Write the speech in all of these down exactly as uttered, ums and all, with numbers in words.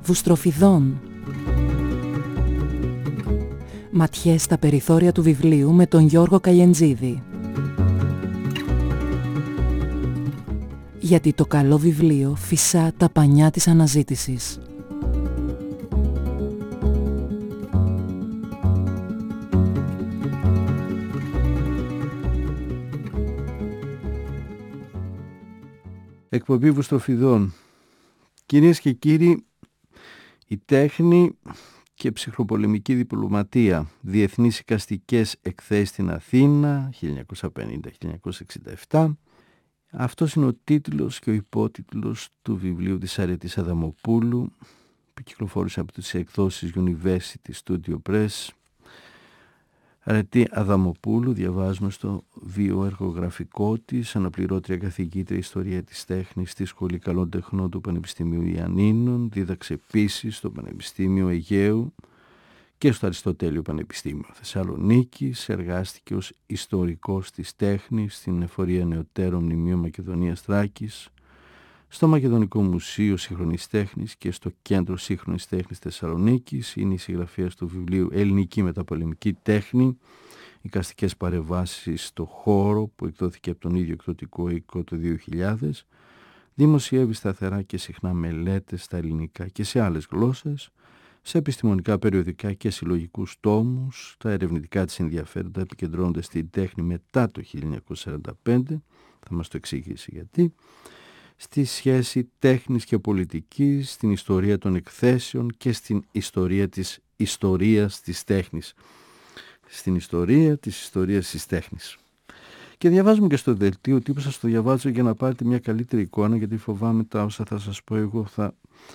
Βουστροφιδών. Ματιές στα περιθώρια του βιβλίου με τον Γιώργο Καλιεντζίδη. Γιατί το καλό βιβλίο φυσά τα πανιά της αναζήτησης. Εκπομπή Βουστροφιδών. Κυρίες και κύριοι, η τέχνη και ψυχροπολεμική διπλωματία, διεθνείς εικαστικές εκθέσεις στην Αθήνα χίλια εννιακόσια πενήντα με χίλια εννιακόσια εξήντα επτά. Αυτός είναι ο τίτλος και ο υπότιτλος του βιβλίου της Αρετής Αδαμοπούλου, που κυκλοφόρησε από τις εκδόσεις University Studio Press. Αρετή Αδαμοπούλου, διαβάζουμε στο βιοεργογραφικό της, αναπληρώτρια καθηγήτρια Ιστορία της Τέχνης στη Σχολή Καλών Τεχνών του Πανεπιστημίου Ιαννίνων, δίδαξε επίσης στο Πανεπιστήμιο Αιγαίου και στο Αριστοτέλειο Πανεπιστήμιο Θεσσαλονίκης, εργάστηκε ως ιστορικός της τέχνης στην Εφορία Νεωτέρων Μνημείων Μακεδονίας Θράκης, στο Μακεδονικό Μουσείο Σύγχρονης Τέχνης και στο Κέντρο Σύγχρονης Τέχνης Θεσσαλονίκης. Είναι η συγγραφέας του βιβλίου Ελληνική Μεταπολεμική Τέχνη, εικαστικές παρεμβάσεις στο χώρο, που εκδόθηκε από τον ίδιο εκδοτικό οίκο το δύο χιλιάδες. Δημοσιεύει σταθερά και συχνά μελέτες στα ελληνικά και σε άλλες γλώσσες, σε επιστημονικά περιοδικά και συλλογικούς τόμους. Τα ερευνητικά της ενδιαφέροντα επικεντρώνονται στην τέχνη μετά το χίλια εννιακόσια σαράντα πέντε, θα μας το εξηγήσει γιατί, στη σχέση τέχνης και πολιτικής, στην ιστορία των εκθέσεων και στην ιστορία της ιστορίας της τέχνης. Στην ιστορία της ιστορίας της τέχνης. Και διαβάζουμε και στο δελτίο τύπου, σας το διαβάζω για να πάρετε μια καλύτερη εικόνα, γιατί φοβάμαι τα όσα θα σας πω εγώ θα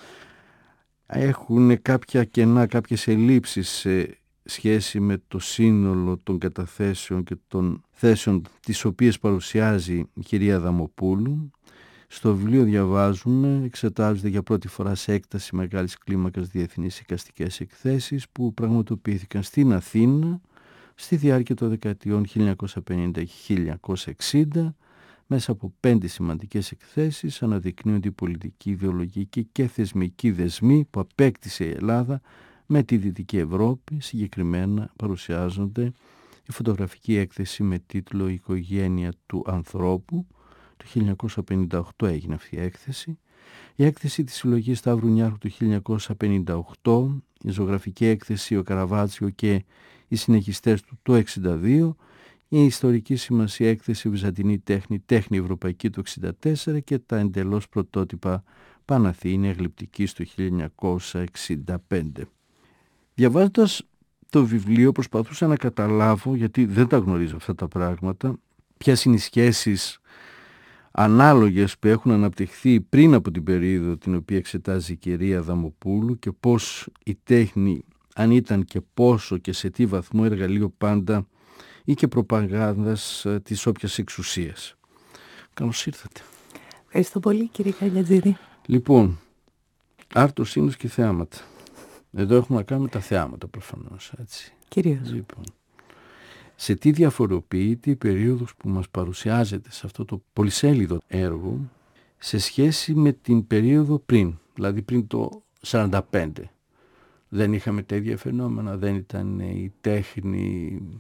έχουν κάποια κενά, κάποιες ελλείψεις σε σχέση με το σύνολο των καταθέσεων και των θέσεων τις οποίες παρουσιάζει η κυρία Αδαμοπούλου. Στο βιβλίο διαβάζουμε, εξετάζονται για πρώτη φορά σε έκταση μεγάλης κλίμακας διεθνείς εικαστικές εκθέσεις που πραγματοποιήθηκαν στην Αθήνα στη διάρκεια των δεκαετιών χίλια εννιακόσια πενήντα και χίλια εννιακόσια εξήντα. Μέσα από πέντε σημαντικές εκθέσεις αναδεικνύονται οι πολιτικοί, ιδεολογικοί και θεσμικοί δεσμοί που απέκτησε η Ελλάδα με τη Δυτική Ευρώπη. Συγκεκριμένα παρουσιάζονται η φωτογραφική έκθεση με τίτλο «Η οικογένεια του ανθρώπου». Το χίλια εννιακόσια πενήντα οκτώ έγινε αυτή η έκθεση. Η έκθεση της συλλογής Σταύρου Νιάρχου του χίλια εννιακόσια πενήντα οκτώ, η ζωγραφική έκθεση «Ο Καραβάτσιο και οι συνεχιστές του» το εξήντα δύο, η ιστορική σημασία έκθεση «Βυζαντινή τέχνη, τέχνη ευρωπαϊκή» το εξήντα τέσσερα και τα εντελώς πρωτότυπα Παναθήνια γλυπτικής το χίλια εννιακόσια εξήντα πέντε. Διαβάζοντας το βιβλίο προσπαθούσα να καταλάβω, γιατί δεν τα γνωρίζω αυτά τα πράγματα, ποιες είναι οι σχέσεις ανάλογες που έχουν αναπτυχθεί πριν από την περίοδο την οποία εξετάζει η κυρία Αδαμοπούλου και πώς η τέχνη, αν ήταν και πόσο και σε τι βαθμό, εργαλείο πάντα ή και προπαγάνδας της όποιας εξουσίας. Καλώς ήρθατε. Ευχαριστώ πολύ κύριε Καλιεντζίδη. Λοιπόν, άρτος, σύνος και θεάματα. Εδώ έχουμε να κάνουμε τα θεάματα προφανώς, έτσι. Κυρίως. Λοιπόν, σε τι διαφοροποιείται η περίοδος που μας παρουσιάζεται σε αυτό το πολυσέλιδο έργο σε σχέση με την περίοδο πριν, δηλαδή πριν το σαράντα πέντε. Δεν είχαμε τέτοια φαινόμενα, δεν ήταν η τέχνη, η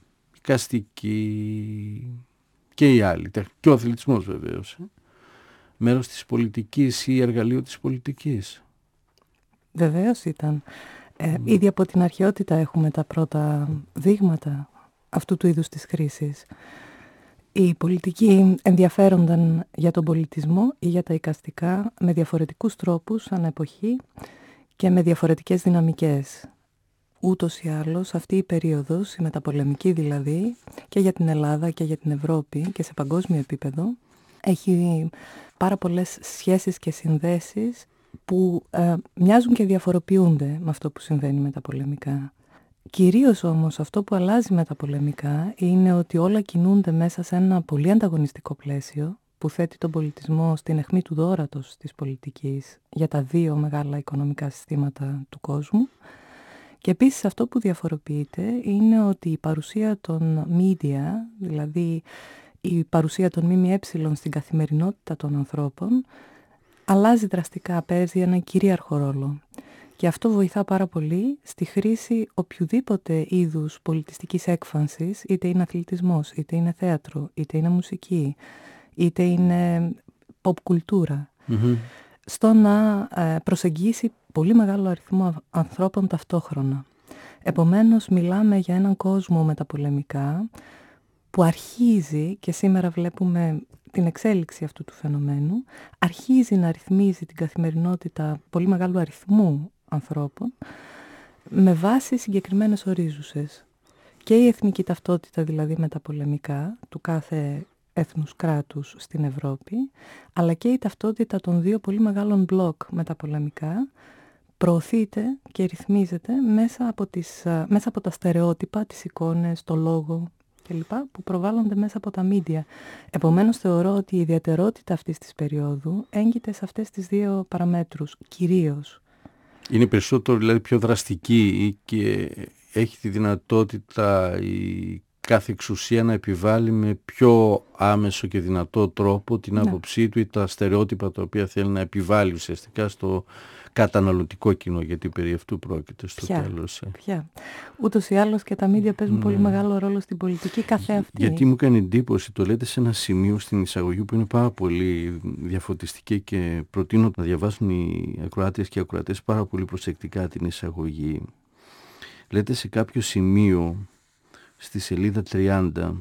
καστική και οι άλλοι, και ο αθλητισμός βεβαίως, ε? μέρος της πολιτικής ή εργαλείο της πολιτικής. Βεβαίως ήταν. Ε, mm. Ήδη από την αρχαιότητα έχουμε τα πρώτα δείγματα αυτού του είδους της χρήσης. Οι πολιτικοί ενδιαφέρονταν για τον πολιτισμό ή για τα εικαστικά με διαφορετικούς τρόπους ανά εποχή και με διαφορετικές δυναμικές. Ούτως ή άλλως αυτή η περίοδος, η μεταπολεμική δηλαδή, και για την Ελλάδα και για την Ευρώπη και σε παγκόσμιο επίπεδο, έχει πάρα πολλές σχέσεις και συνδέσεις που ε, μοιάζουν και διαφοροποιούνται με αυτό που συμβαίνει μεταπολεμικά. Κυρίως όμως αυτό που αλλάζει μεταπολεμικά είναι ότι όλα κινούνται μέσα σε ένα πολύ ανταγωνιστικό πλαίσιο που θέτει τον πολιτισμό στην αιχμή του δώρατος της πολιτικής για τα δύο μεγάλα οικονομικά συστήματα του κόσμου. Και επίσης αυτό που διαφοροποιείται είναι ότι η παρουσία των media, δηλαδή η παρουσία των ΜΜΕ στην καθημερινότητα των ανθρώπων, αλλάζει δραστικά, παίζει ένα κυρίαρχο ρόλο. Και αυτό βοηθά πάρα πολύ στη χρήση οποιοδήποτε είδους πολιτιστικής έκφανσης, είτε είναι αθλητισμός, είτε είναι θέατρο, είτε είναι μουσική, είτε είναι pop κουλτούρα, mm-hmm. στο να ε, προσεγγίσει πολύ μεγάλο αριθμό ανθρώπων ταυτόχρονα. Επομένως, μιλάμε για έναν κόσμο μεταπολεμικά που αρχίζει, και σήμερα βλέπουμε την εξέλιξη αυτού του φαινομένου, αρχίζει να ρυθμίζει την καθημερινότητα πολύ μεγάλου αριθμού ανθρώπων με βάση συγκεκριμένες ορίζουσες. Και η εθνική ταυτότητα, δηλαδή μεταπολεμικά, του κάθε έθνους κράτους στην Ευρώπη, αλλά και η ταυτότητα των δύο πολύ μεγάλων μπλοκ μεταπολεμικά, προωθείται και ρυθμίζεται μέσα από, τις, μέσα από τα στερεότυπα, τις εικόνες, το λόγο κλπ. Που προβάλλονται μέσα από τα μίντια. Επομένως, θεωρώ ότι η ιδιαιτερότητα αυτής της περίοδου έγκυται σε αυτές τις δύο παραμέτρους, κυρίως. Είναι περισσότερο, δηλαδή, πιο δραστική και έχει τη δυνατότητα η κάθε εξουσία να επιβάλλει με πιο άμεσο και δυνατό τρόπο την άποψή ναι. του ή τα στερεότυπα τα οποία θέλει να επιβάλλει ουσιαστικά στο καταναλωτικό κοινό, γιατί περί αυτού πρόκειται στο ποια, τέλος. Ποια. Ούτως ή άλλως και τα μίντια παίζουν ναι. πολύ μεγάλο ρόλο στην πολιτική καθε αυτή. Γιατί μου κάνει εντύπωση, το λέτε σε ένα σημείο στην εισαγωγή που είναι πάρα πολύ διαφωτιστική και προτείνω να διαβάσουν οι ακροάτες και οι ακροατές πάρα πολύ προσεκτικά την εισαγωγή. Λέτε σε κάποιο σημείο στη σελίδα τριάντα,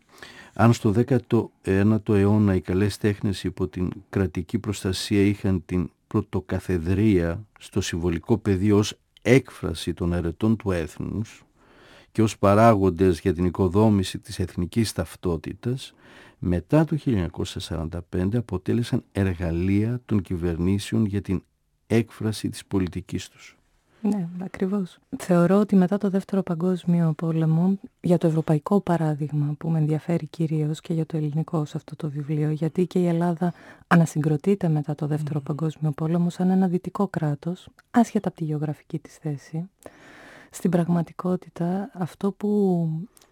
αν στο δέκατο ένατο αιώνα οι καλές τέχνες υπό την κρατική προστασία είχαν την πρωτοκαθεδρία στο συμβολικό πεδίο ως έκφραση των αρετών του έθνους και ως παράγοντες για την οικοδόμηση της εθνικής ταυτότητας, μετά το χίλια εννιακόσια σαράντα πέντε αποτέλεσαν εργαλεία των κυβερνήσεων για την έκφραση της πολιτικής τους. Ναι, ακριβώς. Θεωρώ ότι μετά το Δεύτερο Παγκόσμιο Πόλεμο, για το ευρωπαϊκό παράδειγμα που με ενδιαφέρει κυρίως και για το ελληνικό σε αυτό το βιβλίο, γιατί και η Ελλάδα ανασυγκροτείται μετά το Δεύτερο mm. Παγκόσμιο Πόλεμο σαν ένα δυτικό κράτος, άσχετα από τη γεωγραφική της θέση. Στην πραγματικότητα, αυτό που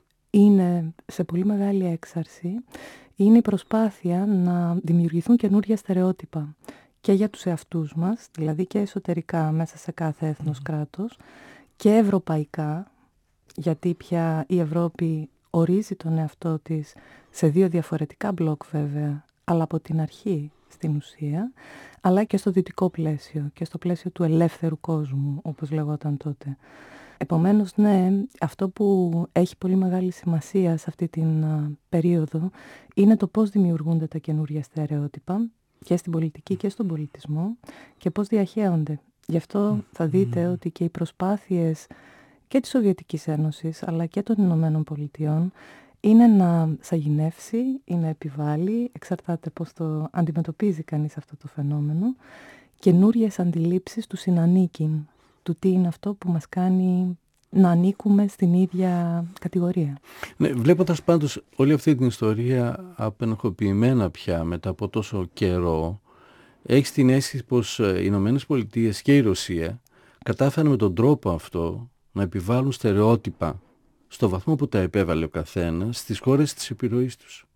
είναι σε πολύ μεγάλη έξαρση είναι η προσπάθεια να δημιουργηθούν καινούργια στερεότυπα. Και για τους εαυτούς μας, δηλαδή και εσωτερικά μέσα σε κάθε έθνος κράτος, και ευρωπαϊκά, γιατί πια η Ευρώπη ορίζει τον εαυτό της σε δύο διαφορετικά μπλοκ βέβαια, αλλά από την αρχή στην ουσία, αλλά και στο δυτικό πλαίσιο και στο πλαίσιο του ελεύθερου κόσμου, όπως λεγόταν τότε. Επομένως, ναι, αυτό που έχει πολύ μεγάλη σημασία σε αυτή την α, περίοδο είναι το πώς δημιουργούνται τα καινούργια στερεότυπα, και στην πολιτική και στον πολιτισμό, και πώς διαχέονται. Γι' αυτό θα δείτε mm. ότι και οι προσπάθειες και της Σοβιετικής Ένωσης αλλά και των Ηνωμένων Πολιτειών είναι να σαγηνεύσει ή να επιβάλλει, εξαρτάται πώς το αντιμετωπίζει κανείς αυτό το φαινόμενο, καινούριες αντιλήψεις του συνανίκην, του τι είναι αυτό που μας κάνει να ανήκουμε στην ίδια κατηγορία. Ναι, βλέποντας πάντως όλη αυτή την ιστορία απενοχοποιημένα πια μετά από τόσο καιρό, έχεις την αίσθηση πως οι Ηνωμένες Πολιτείες και η Ρωσία κατάφεραν με τον τρόπο αυτό να επιβάλλουν στερεότυπα στο βαθμό που τα επέβαλε ο καθένας στις χώρες της επιρροής τους.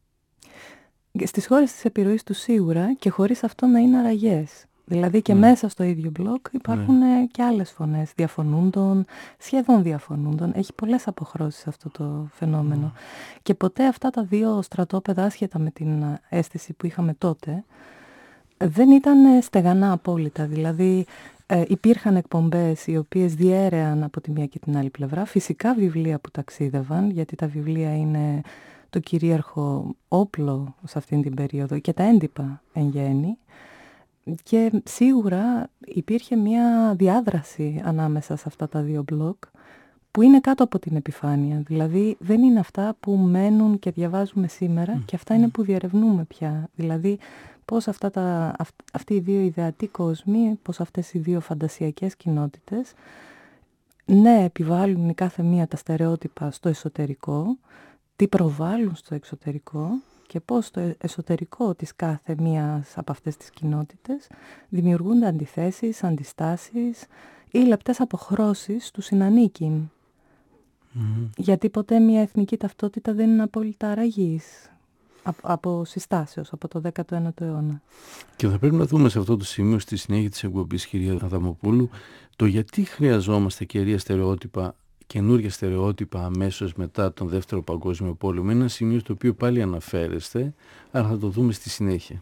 Στις χώρες της επιρροής τους σίγουρα, και χωρίς αυτό να είναι αραγές. Δηλαδή και ναι. μέσα στο ίδιο μπλοκ υπάρχουν ναι. και άλλες φωνές διαφωνούντων, σχεδόν διαφωνούντων. Έχει πολλές αποχρώσεις αυτό το φαινόμενο. Mm. Και ποτέ αυτά τα δύο στρατόπεδα, άσχετα με την αίσθηση που είχαμε τότε, δεν ήταν στεγανά απόλυτα. Δηλαδή ε, υπήρχαν εκπομπές οι οποίες διέρεαν από τη μία και την άλλη πλευρά. Φυσικά βιβλία που ταξίδευαν, γιατί τα βιβλία είναι το κυρίαρχο όπλο σε αυτήν την περίοδο, και τα έντυπα εν γέννη. Και σίγουρα υπήρχε μια διάδραση ανάμεσα σε αυτά τα δύο μπλοκ που είναι κάτω από την επιφάνεια. Δηλαδή δεν είναι αυτά που μένουν και διαβάζουμε σήμερα mm. και αυτά είναι που διερευνούμε πια. Δηλαδή πώς αυτά τα, αυ, αυτοί οι δύο ιδεατοί κόσμοι, πώς αυτές οι δύο φαντασιακές κοινότητες, ναι, επιβάλλουν η κάθε μία τα στερεότυπα στο εσωτερικό, τι προβάλλουν στο εξωτερικό, και πώς στο εσωτερικό της κάθε μίας από αυτές τις κοινότητες δημιουργούνται αντιθέσεις, αντιστάσεις ή λεπτές αποχρώσεις του συνανίκην. Mm-hmm. Γιατί ποτέ μια εθνική ταυτότητα δεν είναι απόλυτα αραγής. από, από συστάσεως, από το δέκατο ένατο αιώνα. Και θα πρέπει να δούμε σε αυτό το σημείο, στη συνέχεια της εκπομπής, κυρία Αδαμοπούλου, το γιατί χρειαζόμαστε καινούργια στερεότυπα, καινούργια στερεότυπα αμέσως μετά τον Δεύτερο Παγκόσμιο Πόλεμο. Είναι ένα σημείο στο οποίο πάλι αναφέρεστε, αλλά θα το δούμε στη συνέχεια.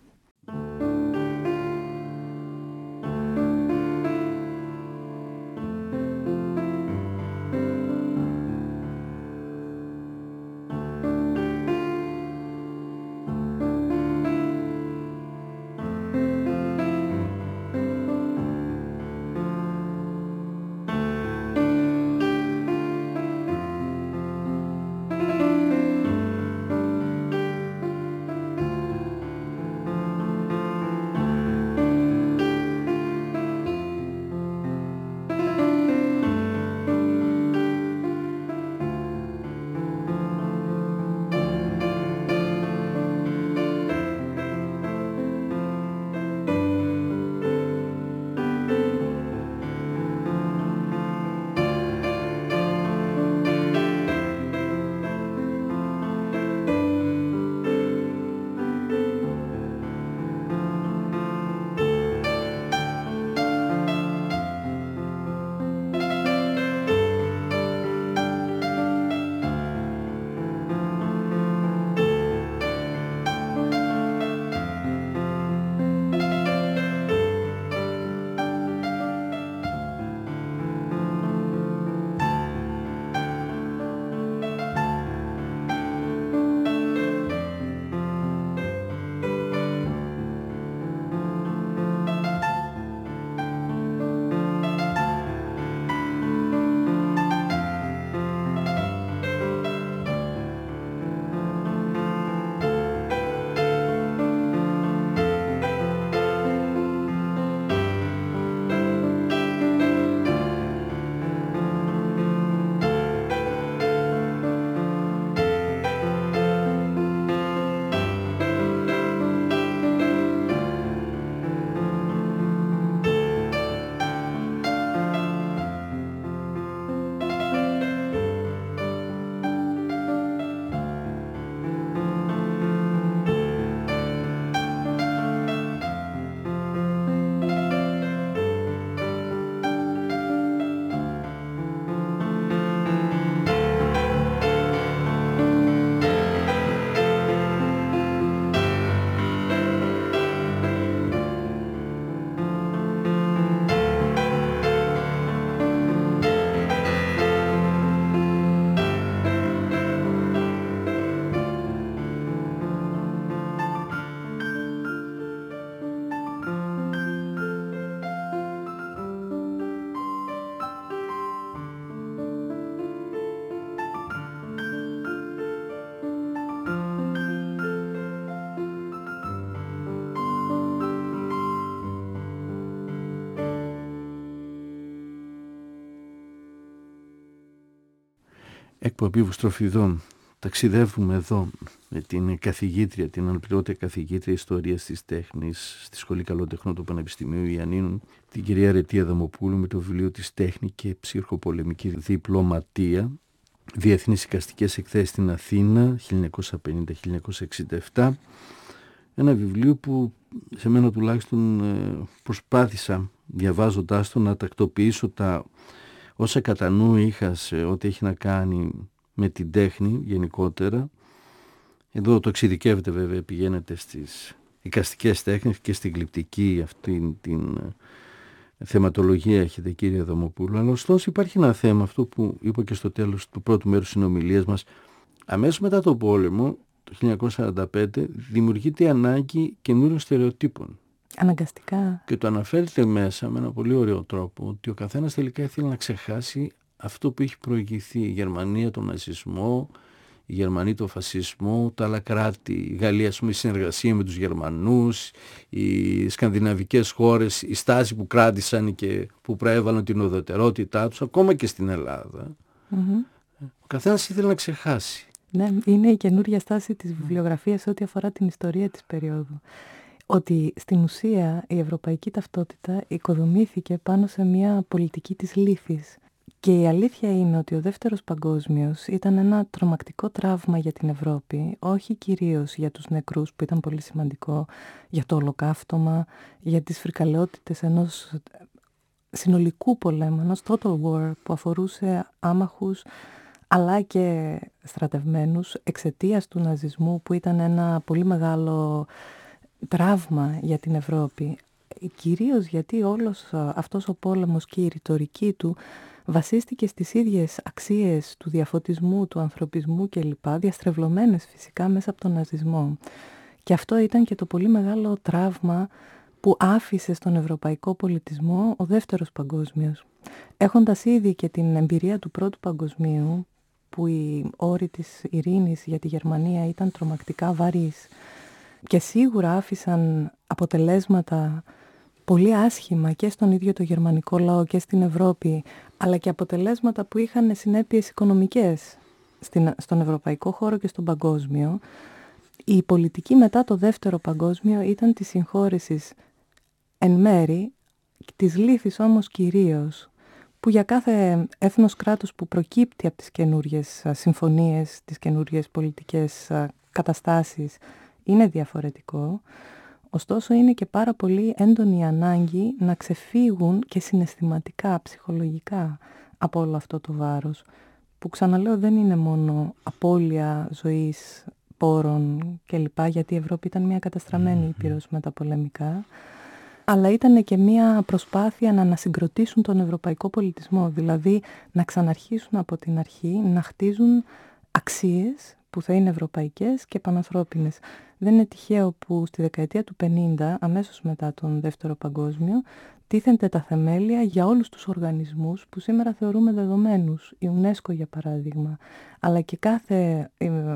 Εκπομπή Βουστροφιδών. Ταξιδεύουμε εδώ με την καθηγήτρια, την αναπληρώτρια καθηγήτρια Ιστορίας της Τέχνης στη Σχολή Καλοτεχνών του Πανεπιστημίου Ιαννίνων, την κυρία Αρετή Αδαμοπούλου, με το βιβλίο της Τέχνη και Ψυχοπολεμική Διπλωματία, Διεθνείς Εικαστικές Εκθέσεις στην Αθήνα χίλια εννιακόσια πενήντα με χίλια εννιακόσια εξήντα επτά. Ένα βιβλίο που σε μένα τουλάχιστον προσπάθησα, διαβάζοντάς το, να τακτοποιήσω τα όσα κατά νου είχα σε ό,τι έχει να κάνει με την τέχνη γενικότερα. Εδώ το εξειδικεύεται βέβαια, πηγαίνετε στις εικαστικές τέχνες και στην γλυπτική αυτή την θεματολογία έχετε, κύριε Αδαμοπούλου. Αλλά ωστόσο υπάρχει ένα θέμα, αυτό που είπα και στο τέλος του πρώτου μέρους συνομιλίας μας. Αμέσως μετά τον πόλεμο, το χίλια εννιακόσια σαράντα πέντε, δημιουργείται η ανάγκη καινούριων στερεοτύπων. Αναγκαστικά. Και το αναφέρεται μέσα με ένα πολύ ωραίο τρόπο, ότι ο καθένας τελικά ήθελε να ξεχάσει αυτό που έχει προηγηθεί. Η Γερμανία τον ναζισμό, η Γερμανία τον φασισμό, τα άλλα κράτη, η Γαλλία, ας πούμε, η συνεργασία με τους Γερμανούς, οι σκανδιναβικές χώρες, η στάση που κράτησαν και που προέβαλαν την ουδετερότητά τους, ακόμα και στην Ελλάδα. Mm-hmm. Ο καθένας ήθελε να ξεχάσει. Ναι, είναι η καινούργια στάση της βιβλιογραφίας ό,τι αφορά την ιστορία της περίοδου. Ότι στην ουσία η ευρωπαϊκή ταυτότητα οικοδομήθηκε πάνω σε μια πολιτική της λύθης. Και η αλήθεια είναι ότι ο Δεύτερος Παγκόσμιος ήταν ένα τρομακτικό τραύμα για την Ευρώπη, όχι κυρίως για τους νεκρούς που ήταν πολύ σημαντικό, για το ολοκαύτωμα, για τις φρικαλαιότητες ενός συνολικού πολέμου, ενός total war που αφορούσε άμαχους αλλά και στρατευμένους εξαιτίας του ναζισμού που ήταν ένα πολύ μεγάλο τραύμα για την Ευρώπη. Κυρίως γιατί όλος αυτός ο πόλεμος και η ρητορική του βασίστηκε στις ίδιες αξίες του διαφωτισμού, του ανθρωπισμού κλπ, διαστρεβλωμένες φυσικά μέσα από τον ναζισμό. Και αυτό ήταν και το πολύ μεγάλο τραύμα που άφησε στον ευρωπαϊκό πολιτισμό ο Δεύτερος Παγκόσμιος. Έχοντας ήδη και την εμπειρία του Πρώτου Παγκοσμίου, που οι όροι της ειρήνης για τη Γερμανία ήταν τρομακτικά βαρύς και σίγουρα άφησαν αποτελέσματα πολύ άσχημα και στον ίδιο το γερμανικό λαό και στην Ευρώπη, αλλά και αποτελέσματα που είχαν συνέπειες οικονομικές στην, στον ευρωπαϊκό χώρο και στον παγκόσμιο, η πολιτική μετά το Δεύτερο Παγκόσμιο ήταν της συγχώρεσης εν μέρη, της λύθης όμως κυρίως, που για κάθε έθνος κράτος που προκύπτει από τις καινούριες συμφωνίες, τις καινούριες πολιτικές καταστάσεις, είναι διαφορετικό. Ωστόσο είναι και πάρα πολύ έντονη η ανάγκη να ξεφύγουν και συναισθηματικά, ψυχολογικά από όλο αυτό το βάρος, που ξαναλέω δεν είναι μόνο απώλεια ζωής, πόρων κλπ, γιατί η Ευρώπη ήταν μια καταστραμμένη ήπειρος μεταπολεμικά, αλλά ήταν και μια προσπάθεια να ανασυγκροτήσουν τον ευρωπαϊκό πολιτισμό, δηλαδή να ξαναρχίσουν από την αρχή, να χτίζουν αξίες που θα είναι ευρωπαϊκές και πανανθρώπινες. Δεν είναι τυχαίο που στη δεκαετία του πενήντα, αμέσως μετά τον Δεύτερο Παγκόσμιο, τίθενται τα θεμέλια για όλους τους οργανισμούς που σήμερα θεωρούμε δεδομένους. Η UNESCO για παράδειγμα, αλλά και κάθε,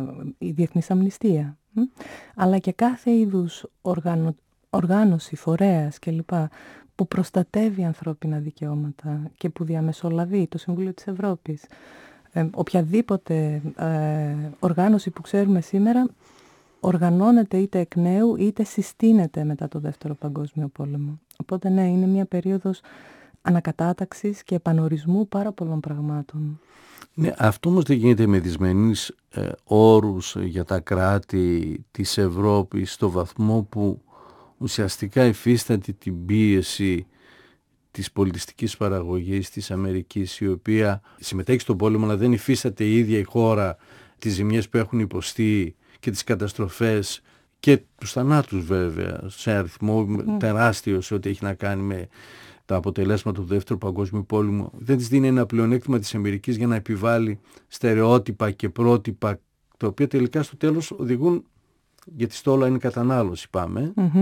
η Διεθνής Αμνηστία, αλλά και κάθε είδους οργανω, οργάνωση, φορέας κλπ. Που προστατεύει ανθρώπινα δικαιώματα και που διαμεσολαβεί, το Συμβούλιο της Ευρώπης. Ε, οποιαδήποτε ε, οργάνωση που ξέρουμε σήμερα οργανώνεται είτε εκ νέου είτε συστήνεται μετά το Δεύτερο Παγκόσμιο Πόλεμο. Οπότε ναι, είναι μια περίοδος ανακατάταξης και επανορισμού πάρα πολλών πραγμάτων. Ναι, αυτό όμως δεν γίνεται με δυσμενείς ε, όρους για τα κράτη της Ευρώπης στο βαθμό που ουσιαστικά υφίσταται την πίεση της πολιτιστικής παραγωγής της Αμερικής, η οποία συμμετέχει στον πόλεμο αλλά δεν υφίσταται η ίδια η χώρα τις ζημιές που έχουν υποστεί και τις καταστροφές και τους θανάτους βέβαια σε αριθμό mm. τεράστιο σε ό,τι έχει να κάνει με τα αποτελέσματα του Δεύτερου Παγκόσμιου Πόλεμου. Δεν της δίνει ένα πλεονέκτημα της Αμερικής για να επιβάλλει στερεότυπα και πρότυπα, τα οποία τελικά στο τέλος οδηγούν, γιατί στο όλο είναι κατανάλωση πάμε, mm-hmm.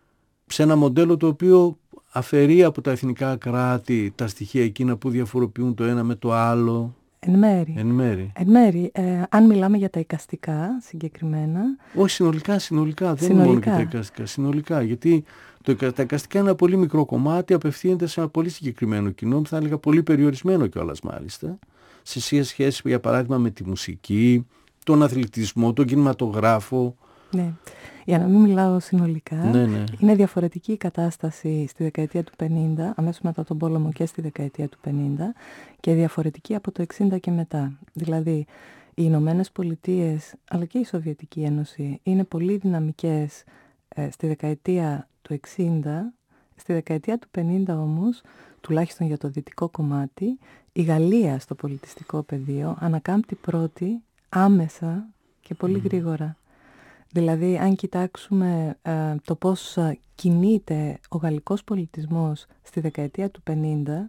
σε ένα μοντέλο το οποίο αφαιρεί από τα εθνικά κράτη τα στοιχεία εκείνα που διαφοροποιούν το ένα με το άλλο. Εν μέρη. Εν μέρη. Εν μέρη. Ε, αν μιλάμε για τα εικαστικά συγκεκριμένα. Όχι, συνολικά, συνολικά. Δεν συνολικά. είναι μόνο και τα εικαστικά. Συνολικά. Γιατί το, τα εικαστικά είναι ένα πολύ μικρό κομμάτι, απευθύνεται σε ένα πολύ συγκεκριμένο κοινό, θα έλεγα πολύ περιορισμένο κιόλας μάλιστα, σε σχέση για παράδειγμα με τη μουσική, τον αθλητισμό, τον κινηματογράφο. Ναι. Για να μην μιλάω συνολικά, ναι, ναι. είναι διαφορετική η κατάσταση στη δεκαετία του πενήντα, αμέσως μετά τον πόλεμο και στη δεκαετία του πενήντα, και διαφορετική από το εξήντα και μετά. Δηλαδή, οι Ηνωμένες Πολιτείες, αλλά και η Σοβιετική Ένωση, είναι πολύ δυναμικές ε, στη δεκαετία του εξήντα. Στη δεκαετία του πενήντα όμως, τουλάχιστον για το δυτικό κομμάτι, η Γαλλία στο πολιτιστικό πεδίο ανακάμπτει πρώτη, άμεσα και πολύ mm. γρήγορα. Δηλαδή, αν κοιτάξουμε ε, το πώς κινείται ο γαλλικός πολιτισμός στη δεκαετία του πενήντα,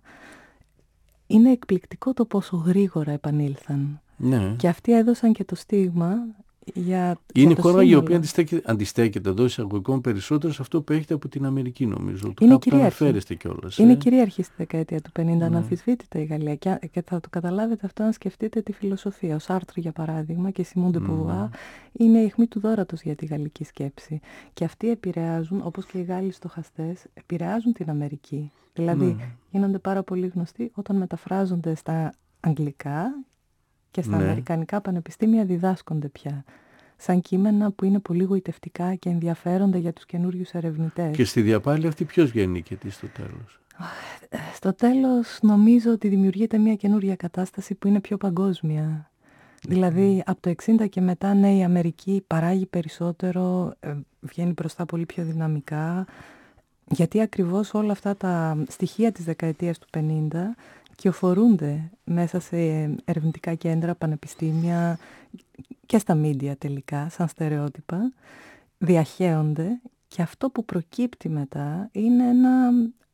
είναι εκπληκτικό το πόσο γρήγορα επανήλθαν. Ναι. Και αυτοί έδωσαν και το στίγμα για, είναι για η χώρα η οποία αντιστέκεται, αντιστέκεται εδώ εισαγωγικών περισσότερο σε αυτό που έχετε από την Αμερική, νομίζω. Το είναι κυρίαρχη. Κιόλας, είναι ε? κυρίαρχη στη δεκαετία του πενήντα, ναι. αναμφισβήτητα η Γαλλία. Και, και θα το καταλάβετε αυτό αν σκεφτείτε τη φιλοσοφία. Ο Σάρτρ, για παράδειγμα, και η Σιμών ντε Μπουβουάρ είναι η αιχμή του δώρατος για τη γαλλική σκέψη. Και αυτοί επηρεάζουν, όπως και οι Γάλλοι στοχαστές, επηρεάζουν την Αμερική. Δηλαδή, mm. γίνονται πάρα πολύ γνωστοί όταν μεταφράζονται στα αγγλικά και στα ναι. αμερικανικά πανεπιστήμια διδάσκονται πια. Σαν κείμενα που είναι πολύ γοητευτικά και ενδιαφέροντα για τους καινούριους ερευνητές. Και στη διαπάλη αυτή ποιος βγαίνει νικητής στο τέλος? Στο τέλος νομίζω ότι δημιουργείται μια καινούργια κατάσταση που είναι πιο παγκόσμια. Δηλαδή από το εξήντα και μετά, ναι, η Αμερική παράγει περισσότερο, βγαίνει μπροστά πολύ πιο δυναμικά, γιατί ακριβώς όλα αυτά τα στοιχεία της δεκαετίας του πενήντα κυοφορούνται μέσα σε ερευνητικά κέντρα, πανεπιστήμια και στα μίντια τελικά, σαν στερεότυπα, διαχέονται, και αυτό που προκύπτει μετά είναι ένα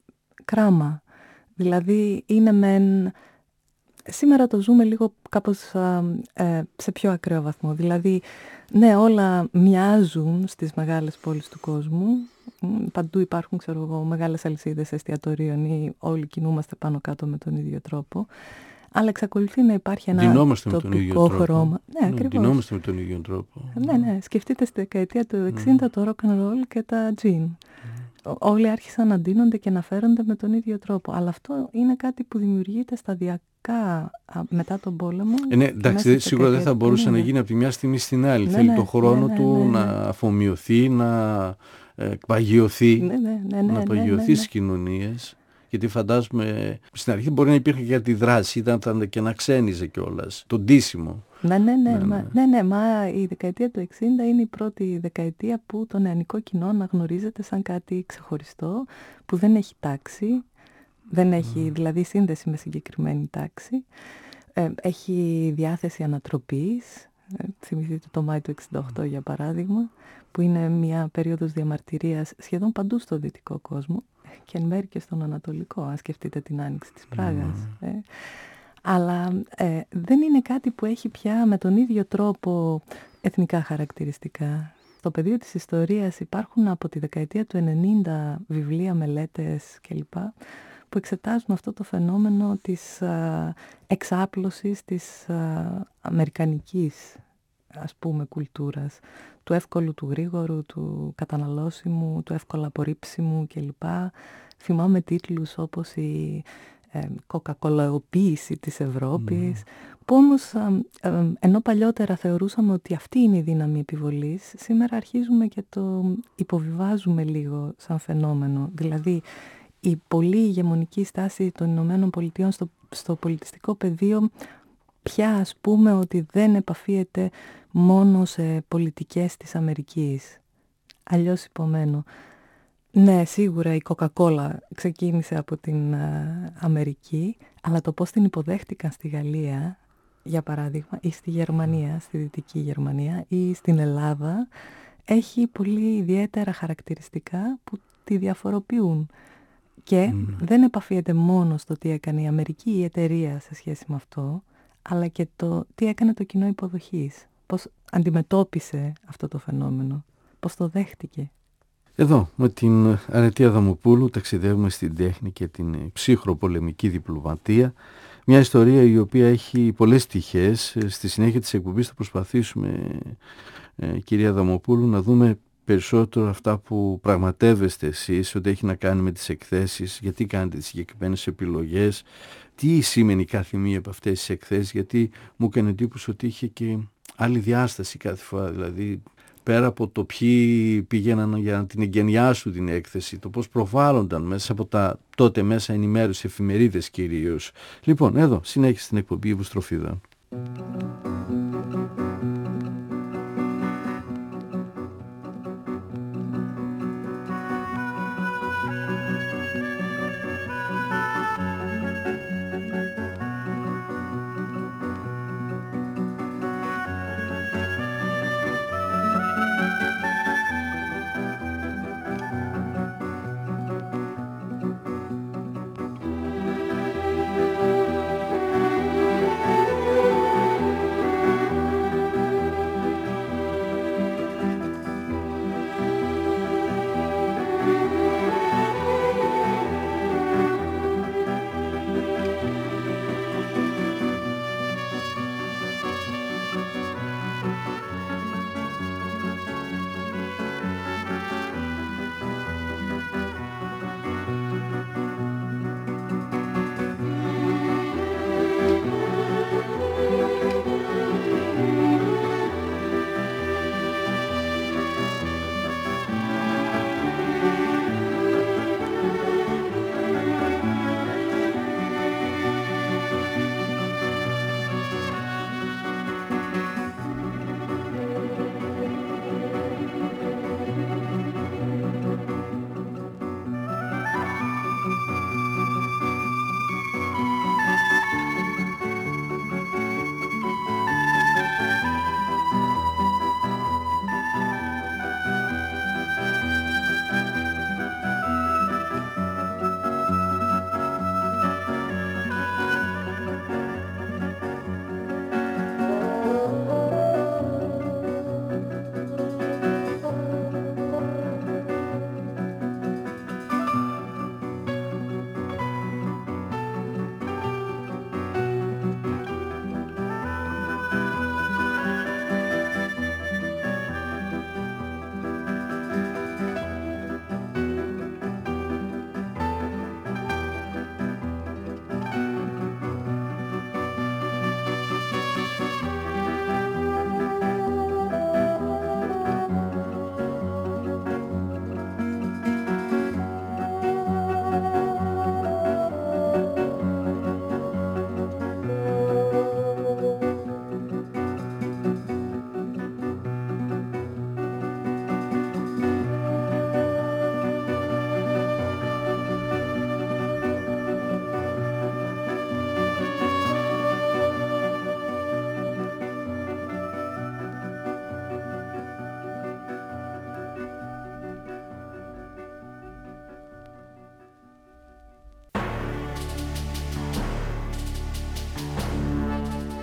κράμα. Δηλαδή είναι μεν... Σήμερα το ζούμε λίγο κάπως α, ε, σε πιο ακραίο βαθμό. Δηλαδή, ναι, όλα μοιάζουν στις μεγάλες πόλεις του κόσμου. Παντού υπάρχουν, ξέρω εγώ, μεγάλες αλυσίδες εστιατορίων ή όλοι κινούμαστε πάνω κάτω με τον ίδιο τρόπο. Αλλά εξακολουθεί να υπάρχει ένα ντυνόμαστε τοπικό χρώμα. Ναι, ναι, ακριβώς. ντυνόμαστε με τον ίδιο τρόπο. Ναι, ναι. Σκεφτείτε στη δεκαετία του εξήντα mm. το rock and roll και τα jean. Mm. Όλοι άρχισαν να ντύνονται και να φέρονται με τον ίδιο τρόπο. Αλλά αυτό είναι κάτι που δημιουργείται σταδιακά μετά τον πόλεμο. Ε, ναι, εντάξει, σίγουρα δεν θα μπορούσε ναι, να γίνει από τη μια στιγμή στην άλλη. Ναι, Θέλει ναι, τον χρόνο ναι, ναι, του ναι, ναι, να αφομοιωθεί, να ε, παγιωθεί, ναι, ναι, ναι, ναι, να παγιωθεί ναι, ναι, ναι. στις κοινωνίες. Γιατί φαντάζομαι στην αρχή μπορεί να υπήρχε και αντιδράση, ήταν και να ξένιζε κιόλας, το ντύσιμο. Ναι, ναι, ναι, ναι, μα, ναι, ναι, μα η δεκαετία του εξήντα είναι η πρώτη δεκαετία που το νεανικό κοινό αναγνωρίζεται σαν κάτι ξεχωριστό, που δεν έχει τάξη, δεν έχει mm. δηλαδή σύνδεση με συγκεκριμένη τάξη, ε, έχει διάθεση ανατροπής. Ε, θυμηθείτε το Μάη του εξήντα οκτώ mm. για παράδειγμα, που είναι μια περίοδος διαμαρτυρίας σχεδόν παντού στο δυτικό κόσμο και εν μέρει και στον ανατολικό, αν σκεφτείτε την άνοιξη της Πράγας. Mm. Ε. Αλλά ε, δεν είναι κάτι που έχει πια με τον ίδιο τρόπο εθνικά χαρακτηριστικά. Στο πεδίο της ιστορίας υπάρχουν από τη δεκαετία του ενενήντα βιβλία, μελέτες κλπ. Που εξετάζουν αυτό το φαινόμενο της α, εξάπλωσης της α, αμερικανικής, ας πούμε, κουλτούρας. Του εύκολου, του γρήγορου, του καταναλώσιμου, του εύκολα απορρίψιμου κλπ. Θυμάμαι τίτλους όπως η ε, κοκακολαοποίηση της Ευρώπης, mm. που όμως ε, ε, ενώ παλιότερα θεωρούσαμε ότι αυτή είναι η δύναμη επιβολής, σήμερα αρχίζουμε και το υποβιβάζουμε λίγο σαν φαινόμενο. Δηλαδή η πολύ ηγεμονική στάση των Ηνωμένων Πολιτειών στο, στο πολιτιστικό πεδίο πια, ας πούμε, ότι δεν επαφίεται μόνο σε πολιτικές της Αμερικής. Αλλιώς υπομένω. Ναι, σίγουρα η Coca-Cola ξεκίνησε από την α, Αμερική, αλλά το πώς την υποδέχτηκαν στη Γαλλία, για παράδειγμα, ή στη Γερμανία, στη Δυτική Γερμανία, ή στην Ελλάδα, έχει πολύ ιδιαίτερα χαρακτηριστικά που τη διαφοροποιούν. Και mm. δεν επαφίεται μόνο στο τι έκανε η Αμερική η εταιρεία σε σχέση με αυτό, αλλά και το τι έκανε το κοινό υποδοχής. Πώς αντιμετώπισε αυτό το φαινόμενο, πώς το δέχτηκε. Εδώ με την Αρετή Αδαμοπούλου ταξιδεύουμε στην τέχνη και την ψυχροπολεμική διπλωματία. Μια ιστορία η οποία έχει πολλές στοιχές. Στη συνέχεια της εκπομπής θα προσπαθήσουμε, ε, κυρία Αδαμοπούλου, να δούμε περισσότερο αυτά που πραγματεύεστε εσείς, ότι έχει να κάνει με τις εκθέσεις, γιατί κάνετε τις συγκεκριμένες επιλογές, τι σημαίνει κάθε μία από αυτές τις εκθέσεις, γιατί μου έκανε εντύπωση ότι είχε και άλλη διάσταση κάθε φορά, δηλαδή πέρα από το ποιοι πήγαιναν για να την εγκαινιάσουν την έκθεση, το πώς προβάλλονταν μέσα από τα τότε μέσα ενημέρωση, εφημερίδες κυρίως. Λοιπόν, εδώ, συνέχισε την εκπομπή Ευουστροφίδων.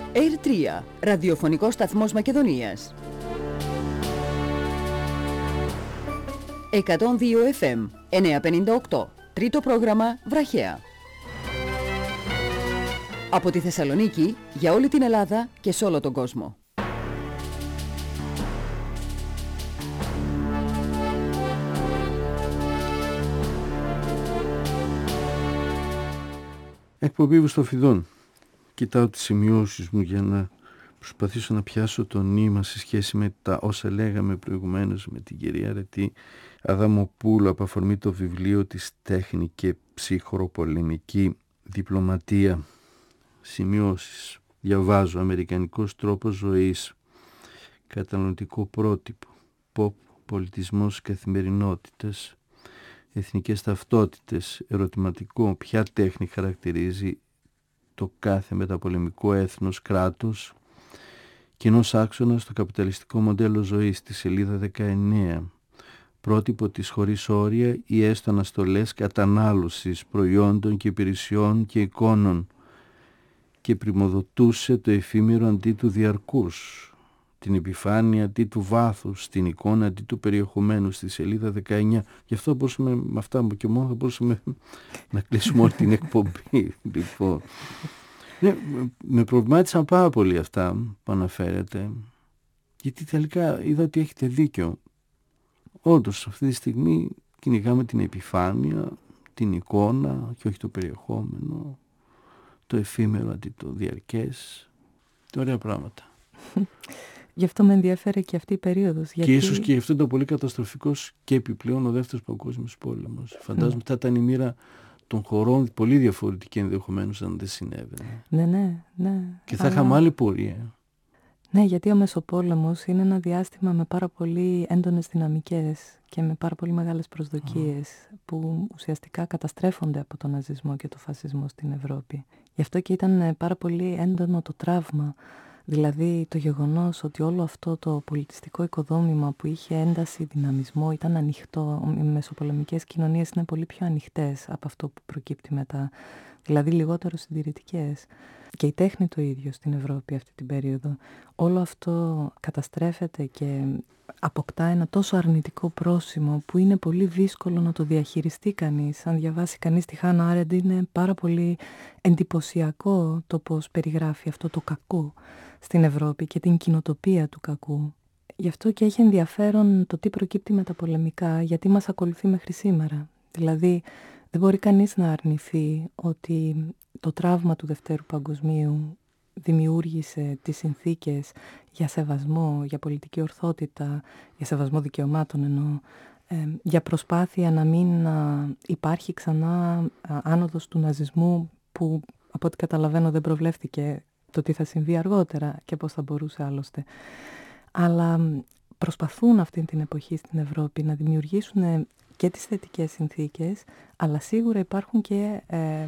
έιρ τρία, ραδιοφωνικός σταθμός Μακεδονίας. εκατόν δύο εφ εμ, εννιακόσια πενήντα οκτώ, τρίτο πρόγραμμα Βραχαία. Από τη Θεσσαλονίκη, για όλη την Ελλάδα και σε όλο τον κόσμο. Εκπομπή Βουστοφιδών. Κοιτάω τις σημειώσεις μου για να προσπαθήσω να πιάσω το νήμα σε σχέση με τα όσα λέγαμε προηγουμένως με την κυρία Ρετή Αδαμοπούλου από αφορμή το βιβλίο της «Τέχνη και ψυχροπολεμική διπλωματία». Σημειώσεις. Διαβάζω: αμερικανικός τρόπος ζωής, καταναλωτικό πρότυπο, pop, πολιτισμός καθημερινότητας, εθνικές ταυτότητες, ερωτηματικό, ποια τέχνη χαρακτηρίζει το κάθε μεταπολεμικό έθνος, κράτος, κοινός άξονας στο καπιταλιστικό μοντέλο ζωής, στη σελίδα δεκαεννέα, πρότυπο της χωρίς όρια ή έστω αναστολές κατανάλωσης προϊόντων και υπηρεσιών και εικόνων, και πριμοδοτούσε το εφήμερο αντί του διαρκούς, την επιφάνεια αντί του βάθους, την εικόνα αντί του περιεχομένου, στη σελίδα δεκαεννέα. Γι' αυτό μπορούσαμε, με αυτά και μόνο θα μπορούσαμε να κλείσουμε όλη την εκπομπή. Λοιπόν, ναι, με προβλημάτισαν πάρα πολύ αυτά που αναφέρετε, γιατί τελικά είδα ότι έχετε δίκιο. Όντως αυτή τη στιγμή κυνηγάμε την επιφάνεια, την εικόνα και όχι το περιεχόμενο, το εφήμερο αντί το διαρκές. Ωραία πράγματα. Γι' αυτό με ενδιαφέρει και αυτή η περίοδος. Γιατί... Και ίσως και γι' αυτό ήταν πολύ καταστροφικός και επιπλέον ο δεύτερος παγκόσμιος πόλεμος. Φαντάζομαι θα ήταν η μοίρα των χωρών πολύ διαφορετική ενδεχομένως αν δεν συνέβαινε. Ναι, ναι, ναι. Και θα Αλλά... είχαμε άλλη πορεία. Ναι, γιατί ο Μεσοπόλεμος είναι ένα διάστημα με πάρα πολύ έντονες δυναμικές και με πάρα πολύ μεγάλες προσδοκίες mm. που ουσιαστικά καταστρέφονται από τον ναζισμό και τον φασισμό στην Ευρώπη. Γι' αυτό και ήταν πάρα πολύ έντονο το τραύμα. Δηλαδή το γεγονός ότι όλο αυτό το πολιτιστικό οικοδόμημα που είχε ένταση, δυναμισμό, ήταν ανοιχτό. Οι μεσοπολεμικές κοινωνίες είναι πολύ πιο ανοιχτές από αυτό που προκύπτει μετά. Δηλαδή λιγότερο συντηρητικές. Και η τέχνη το ίδιο στην Ευρώπη αυτή την περίοδο. Όλο αυτό καταστρέφεται και αποκτά ένα τόσο αρνητικό πρόσημο που είναι πολύ δύσκολο να το διαχειριστεί κανείς. Αν διαβάσει κανείς τη Χάνα Άρεντ, είναι πάρα πολύ εντυπωσιακό το πώς περιγράφει αυτό το κακό στην Ευρώπη και την κοινοτοπία του κακού. Γι' αυτό και έχει ενδιαφέρον το τι προκύπτει μεταπολεμικά, γιατί μας ακολουθεί μέχρι σήμερα. Δηλαδή δεν μπορεί κανείς να αρνηθεί ότι το τραύμα του Δευτέρου Παγκοσμίου δημιούργησε τις συνθήκες για σεβασμό, για πολιτική ορθότητα, για σεβασμό δικαιωμάτων εννοώ, ε, για προσπάθεια να μην α, υπάρχει ξανά α, άνοδος του ναζισμού που από ό,τι καταλαβαίνω δεν προβλέφθηκε το τι θα συμβεί αργότερα και πώς θα μπορούσε άλλωστε. Αλλά προσπαθούν αυτή την εποχή στην Ευρώπη να δημιουργήσουν και τις θετικές συνθήκες, αλλά σίγουρα υπάρχουν και ε,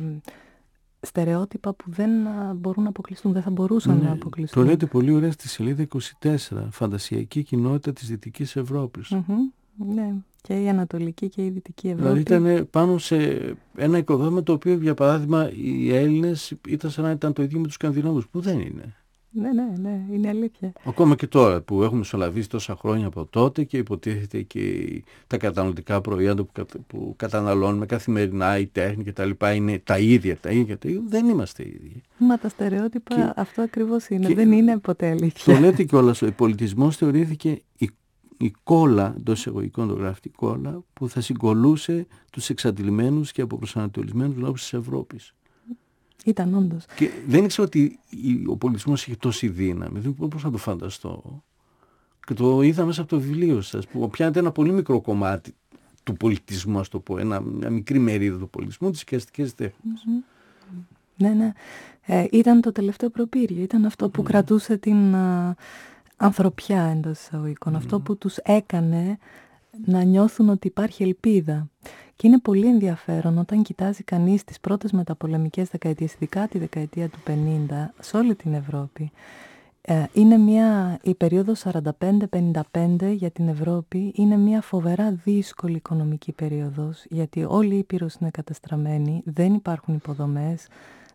στερεότυπα που δεν μπορούν να αποκλειστούν, δεν θα μπορούσαν ναι, να αποκλειστούν. Το λέτε πολύ ωραία στη σελίδα είκοσι τέσσερα, φαντασιακή κοινότητα της Δυτικής Ευρώπης. Mm-hmm, ναι, και η Ανατολική και η Δυτική Ευρώπη. Δηλαδή ήταν πάνω σε ένα οικοδόμημα το οποίο, για παράδειγμα, οι Έλληνες ήταν σαν να ήταν το ίδιο με τους Σκανδινάβους, που δεν είναι. Ναι, ναι, ναι, είναι αλήθεια. Ακόμα και τώρα που έχουμε μεσολαβήσει τόσα χρόνια από τότε και υποτίθεται και τα καταναλωτικά προϊόντα που, κατα... που καταναλώνουμε καθημερινά, η τέχνη και τα λοιπά είναι τα ίδια, τα ίδια, τα ίδια. Δεν είμαστε ίδιοι. Μα τα στερεότυπα και... αυτό ακριβώς είναι, και... δεν είναι ποτέ αλήθεια. Το λέτε κιόλας, ο πολιτισμός θεωρήθηκε η, η κόλλα, εντός εισαγωγικών το γράφει, κόλλα που θα συγκολούσε τους εξαντλημένους και αποπροσανατολισμένους λαούς της Ευρώπης. Ήταν όντως. Και δεν ήξερα ότι ο πολιτισμός είχε τόση δύναμη. Δεν μπορώ πώς να το φανταστώ. Και το είδα μέσα από το βιβλίο σας, που πιάνεται ένα πολύ μικρό κομμάτι του πολιτισμού, ας το πω, ένα, μια μικρή μερίδα του πολιτισμού, τις εικαστικές τέχνες. Mm-hmm. Ναι, ναι. Ε, ήταν το τελευταίο προπύργιο. Ήταν αυτό που mm. κρατούσε την α, ανθρωπιά εντός εισαγωγικών. Mm. Αυτό που τους έκανε να νιώθουν ότι υπάρχει ελπίδα. Και είναι πολύ ενδιαφέρον όταν κοιτάζει κανείς τις πρώτες μεταπολεμικές δεκαετίες, ειδικά τη δεκαετία του πενήντα, σε όλη την Ευρώπη. Ε, είναι μια, η περίοδος σαράντα πέντε πενήντα πέντε για την Ευρώπη είναι μια φοβερά δύσκολη οικονομική περίοδος, γιατί όλη η Ήπειρος είναι κατεστραμμένη, δεν υπάρχουν υποδομές,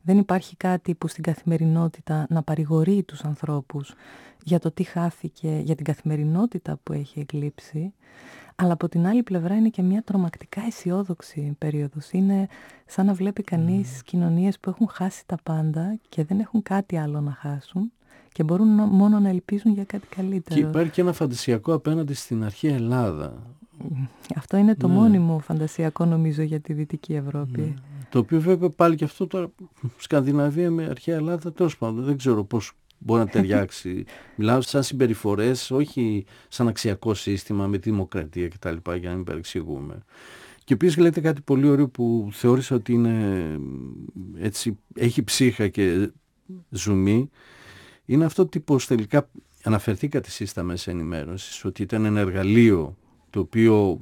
Δεν υπάρχει κάτι που στην καθημερινότητα να παρηγορεί τους ανθρώπους για το τι χάθηκε, για την καθημερινότητα που έχει εκλείψει. Αλλά από την άλλη πλευρά είναι και μια τρομακτικά αισιόδοξη περίοδος. Είναι σαν να βλέπει κανείς mm. κοινωνίες που έχουν χάσει τα πάντα και δεν έχουν κάτι άλλο να χάσουν και μπορούν μόνο να ελπίζουν για κάτι καλύτερο. Και υπάρχει και ένα φαντασιακό απέναντι στην αρχαία Ελλάδα. Αυτό είναι το ναι. μόνιμο φαντασιακό νομίζω για τη Δυτική Ευρώπη. Ναι. Το οποίο βέβαια πάλι και αυτό τώρα Σκανδιναβία με αρχαία Ελλάδα, τέλος πάντων δεν ξέρω πώς μπορεί να ταιριάξει. Μιλάω σαν συμπεριφορές, όχι σαν αξιακό σύστημα με τη δημοκρατία κτλ. Για να μην παρεξηγούμε. Και επίσης λέτε κάτι πολύ ωραίο που θεώρησα ότι είναι έτσι, έχει ψύχα και ζουμί. Είναι αυτό ότι πως τελικά αναφερθήκατε εσείς στα μέσα ενημέρωσης, ότι ήταν ένα εργαλείο το οποίο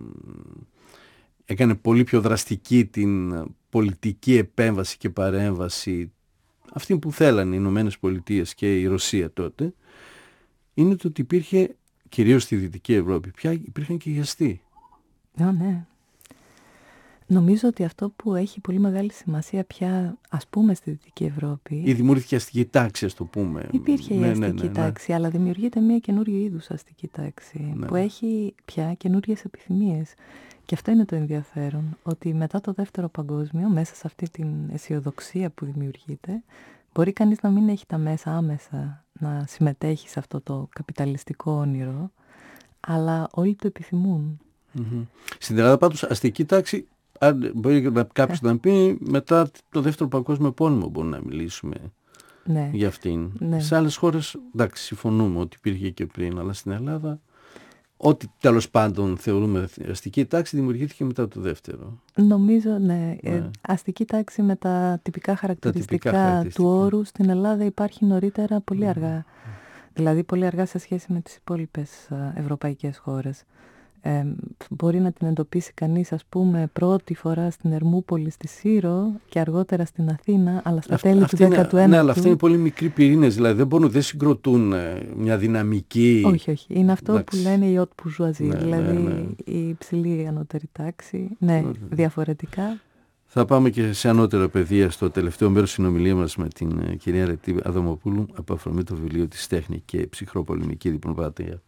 έκανε πολύ πιο δραστική την πολιτική επέμβαση και παρέμβαση αυτή που θέλανε οι Ηνωμένες Πολιτείες και η Ρωσία τότε, είναι το ότι υπήρχε, κυρίως στη Δυτική Ευρώπη, πια υπήρχαν και οι αστεί. Ναι, ναι. Νομίζω ότι αυτό που έχει πολύ μεγάλη σημασία πια, ας πούμε, στη Δυτική Ευρώπη... Η δημιουργήθηκε αστική τάξη, ας το πούμε. Υπήρχε ναι, η αστική ναι, ναι, ναι. τάξη, αλλά δημιουργείται μια καινούριο είδους αστική τάξη, ναι. που έχει πια καινούριες επιθυμίες. Και αυτό είναι το ενδιαφέρον, ότι μετά το Δεύτερο Παγκόσμιο, μέσα σε αυτή την αισιοδοξία που δημιουργείται, μπορεί κανείς να μην έχει τα μέσα άμεσα να συμμετέχει σε αυτό το καπιταλιστικό όνειρο, αλλά όλοι το επιθυμούν. Mm-hmm. Στην Ελλάδα πάντως αστική τάξη, αν μπορεί κάποιος να πει, μετά το Δεύτερο Παγκόσμιο Πόλεμο μπορούμε να μιλήσουμε ναι. για αυτήν. Ναι. Σε άλλες χώρες, εντάξει, συμφωνούμε ότι υπήρχε και πριν, αλλά στην Ελλάδα... Ό,τι τέλος πάντων θεωρούμε αστική τάξη δημιουργήθηκε μετά το δεύτερο. Νομίζω, ναι. ναι. Αστική τάξη με τα τυπικά χαρακτηριστικά, τα τυπικά χαρακτηριστικά του όρου στην Ελλάδα υπάρχει νωρίτερα πολύ αργά. Mm. Δηλαδή πολύ αργά σε σχέση με τις υπόλοιπες ευρωπαϊκές χώρες. Ε, μπορεί να την εντοπίσει κανείς, ας πούμε, πρώτη φορά στην Ερμούπολη, στη Σύρο και αργότερα στην Αθήνα, αλλά στα τέλη του δέκατου ένατου. Ναι, αλλά αυτοί είναι πολύ μικροί πυρήνες, δηλαδή δεν μπορούν, δεν συγκροτούν μια δυναμική... Όχι, όχι. Είναι αυτό εντάξει. που λένε οι haute bourgeoisie, ναι, δηλαδή ναι, ναι. η υψηλή ανώτερη τάξη. Ναι, ναι, διαφορετικά. Θα πάμε και σε ανώτερα πεδία στο τελευταίο μέρος συνομιλία μας με την κυρία Αρετή Αδαμοπούλου από αφορμή το βιβλίο της Τέχνη και Ψυχροπολεμική Διπλωματία.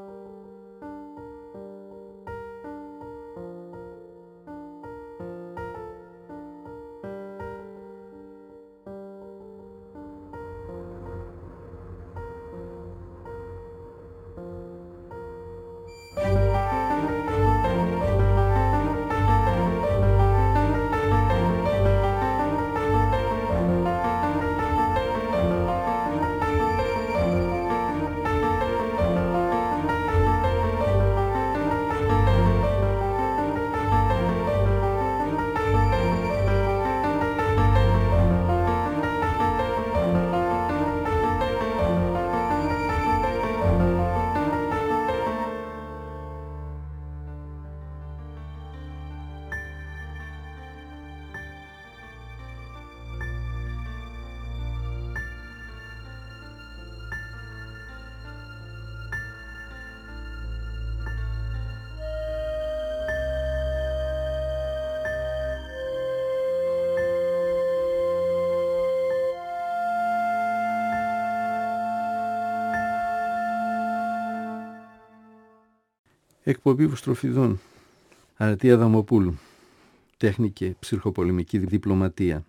Εκπομπή Βουστροφιδών. Αρετή Αδαμοπούλου. Τέχνη και ψυχοπολεμική διπλωματία.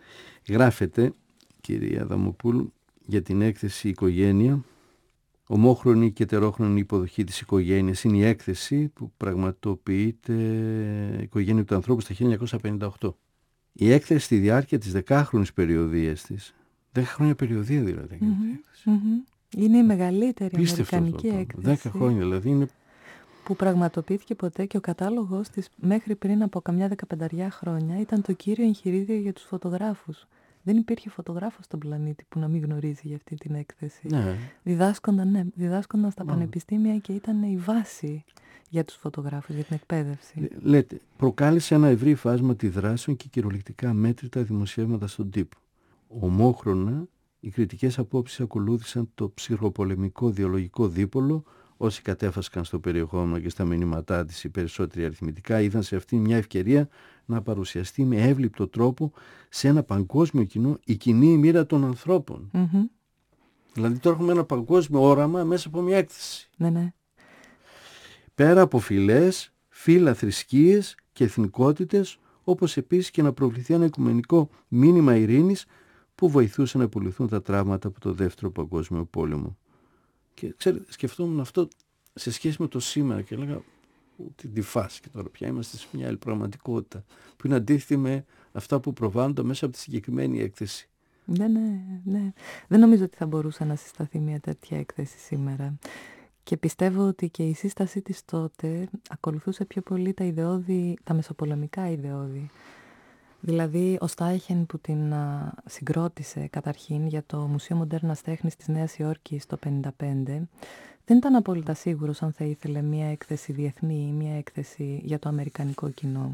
Γράφεται, κυρία Αδαμοπούλου, για την έκθεση «Οικογένεια». Ομόχρονη και τερόχρονη υποδοχή της οικογένειας είναι η έκθεση που πραγματοποιείται η οικογένεια του ανθρώπου στα χίλια εννιακόσια πενήντα οκτώ. Η έκθεση στη διάρκεια της δεκάχρονης περιοδίας της, δέκα χρόνια περιοδία δηλαδή. Mm-hmm, mm-hmm. Είναι η μεγαλύτερη Πίστευτο αμερικανική αυτό, έκθεση. Δέκα χρόνια δηλαδή είναι... που πραγματοποιήθηκε ποτέ και ο κατάλογος της μέχρι πριν από καμιά δεκαπενταριά χρόνια ήταν το κύριο εγχειρίδιο για τους φωτογράφους. Δεν υπήρχε φωτογράφος στον πλανήτη που να μην γνωρίζει για αυτή την έκθεση. Ναι. Διδάσκονταν, ναι, διδάσκονταν στα Oh. πανεπιστήμια και ήταν η βάση για τους φωτογράφους, για την εκπαίδευση. Λέτε, προκάλεσε ένα ευρύ φάσμα δράσεων και κυριολεκτικά μέτρητα δημοσιεύματα στον τύπο. Ομόχρονα, οι κριτικές απόψεις ακολούθησαν το ψυχροπολεμικό διαλογικό δίπολο όσοι κατέφασκαν στο περιεχόμενο και στα μηνύματά της οι περισσότεροι αριθμητικά είδαν σε αυτήν μια ευκαιρία να παρουσιαστεί με εύληπτο τρόπο σε ένα παγκόσμιο κοινό η κοινή μοίρα των ανθρώπων. Mm-hmm. Δηλαδή τώρα έχουμε ένα παγκόσμιο όραμα μέσα από μια έκθεση. Ναι, ναι. Πέρα από φυλές, φύλλα, θρησκείες και εθνικότητες, όπως επίσης και να προβληθεί ένα οικουμενικό μήνυμα ειρήνης που βοηθούσε να επουληθούν τα τραύματα από το Δεύτερο Παγκόσμιο Πόλεμο. Και ξέρετε, σκεφτόμουν αυτό σε σχέση με το σήμερα και έλεγα την τη φάση και τώρα πια είμαστε σε μια άλλη πραγματικότητα που είναι αντίθετη με αυτά που προβάλλονται μέσα από τη συγκεκριμένη έκθεση. Ναι, ναι, ναι. Δεν νομίζω ότι θα μπορούσε να συσταθεί μια τέτοια έκθεση σήμερα. Και πιστεύω ότι και η σύστασή της τότε ακολουθούσε πιο πολύ τα ιδεώδη, τα μεσοπολεμικά ιδεώδη. Δηλαδή, ο Στάιχεν που την α, συγκρότησε καταρχήν για το Μουσείο Μοντέρνας Τέχνης της Νέας Υόρκης το χίλια εννιακόσια πενήντα πέντε, δεν ήταν απόλυτα σίγουρος αν θα ήθελε μια έκθεση διεθνή ή μια έκθεση για το αμερικανικό κοινό.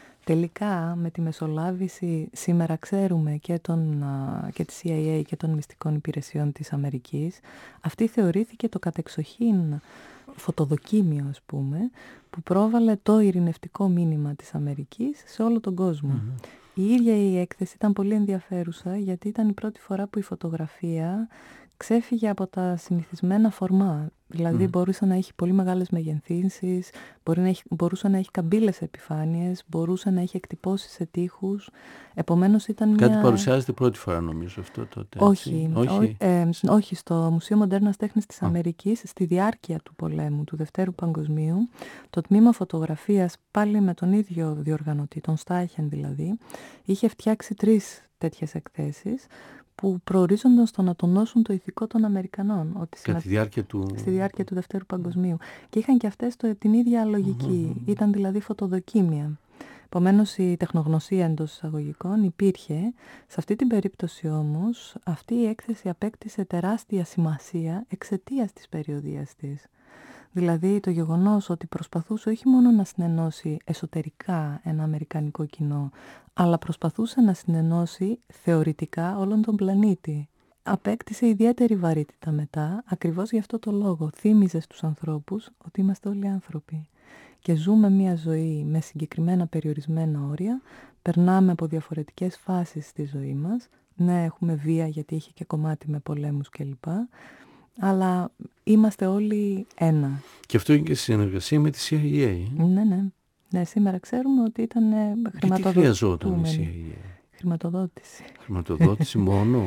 Τελικά, με τη μεσολάβηση, σήμερα ξέρουμε και, τον, και τη σι άι έι και των μυστικών υπηρεσιών της Αμερικής, αυτή θεωρήθηκε το κατεξοχήν φωτοδοκίμιο, ας πούμε, που πρόβαλε το ειρηνευτικό μήνυμα της Αμερικής σε όλο τον κόσμο. Mm-hmm. Η ίδια η έκθεση ήταν πολύ ενδιαφέρουσα, γιατί ήταν η πρώτη φορά που η φωτογραφία ξέφυγε από τα συνηθισμένα φορμά. Δηλαδή mm. μπορούσε να έχει πολύ μεγάλες μεγενθύνσεις, μπορεί να έχει, μπορούσε να έχει καμπύλες επιφάνειες, μπορούσε να έχει εκτυπώσεις σε τείχους. Επομένως ήταν Κάτι μια... παρουσιάζεται πρώτη φορά νομίζω αυτό τότε. Όχι, όχι. Ό, ε, όχι, στο Μουσείο Μοντέρνας Τέχνης της Α. Αμερικής, στη διάρκεια του πολέμου, του Δευτέρου Παγκοσμίου, το τμήμα φωτογραφίας, πάλι με τον ίδιο διοργανωτή, τον Στάιχεν δηλαδή, είχε φτιάξει τρεις τέτοιες εκθέσεις, που προορίζονταν στο να τονώσουν το ηθικό των Αμερικανών. Ότι Κατά τη διάρκεια του... Στη διάρκεια του Δευτέρου Παγκοσμίου. Και είχαν και αυτές το, την ίδια λογική. Mm-hmm. Ήταν δηλαδή φωτοδοκίμια. Επομένως η τεχνογνωσία εντός εισαγωγικών υπήρχε. Σε αυτή την περίπτωση όμως, αυτή η έκθεση απέκτησε τεράστια σημασία εξαιτίας της περιοδίας της. Δηλαδή το γεγονός ότι προσπαθούσε όχι μόνο να συνενώσει εσωτερικά ένα αμερικανικό κοινό, αλλά προσπαθούσε να συνενώσει θεωρητικά όλον τον πλανήτη. Απέκτησε ιδιαίτερη βαρύτητα μετά, ακριβώς γι' αυτό το λόγο. Θύμιζε στους ανθρώπους ότι είμαστε όλοι άνθρωποι και ζούμε μια ζωή με συγκεκριμένα περιορισμένα όρια, περνάμε από διαφορετικές φάσεις στη ζωή μας. Ναι, έχουμε βία γιατί είχε και κομμάτι με πολέμους κλπ. Αλλά είμαστε όλοι ένα. Και αυτό είναι και συνεργασία με τη σι άι έι. Ναι, ναι. Ναι, σήμερα ξέρουμε ότι ήταν χρηματοδότηση. Τι χρειαζόταν η σι άι έι. Χρηματοδότηση. Χρηματοδότηση μόνο.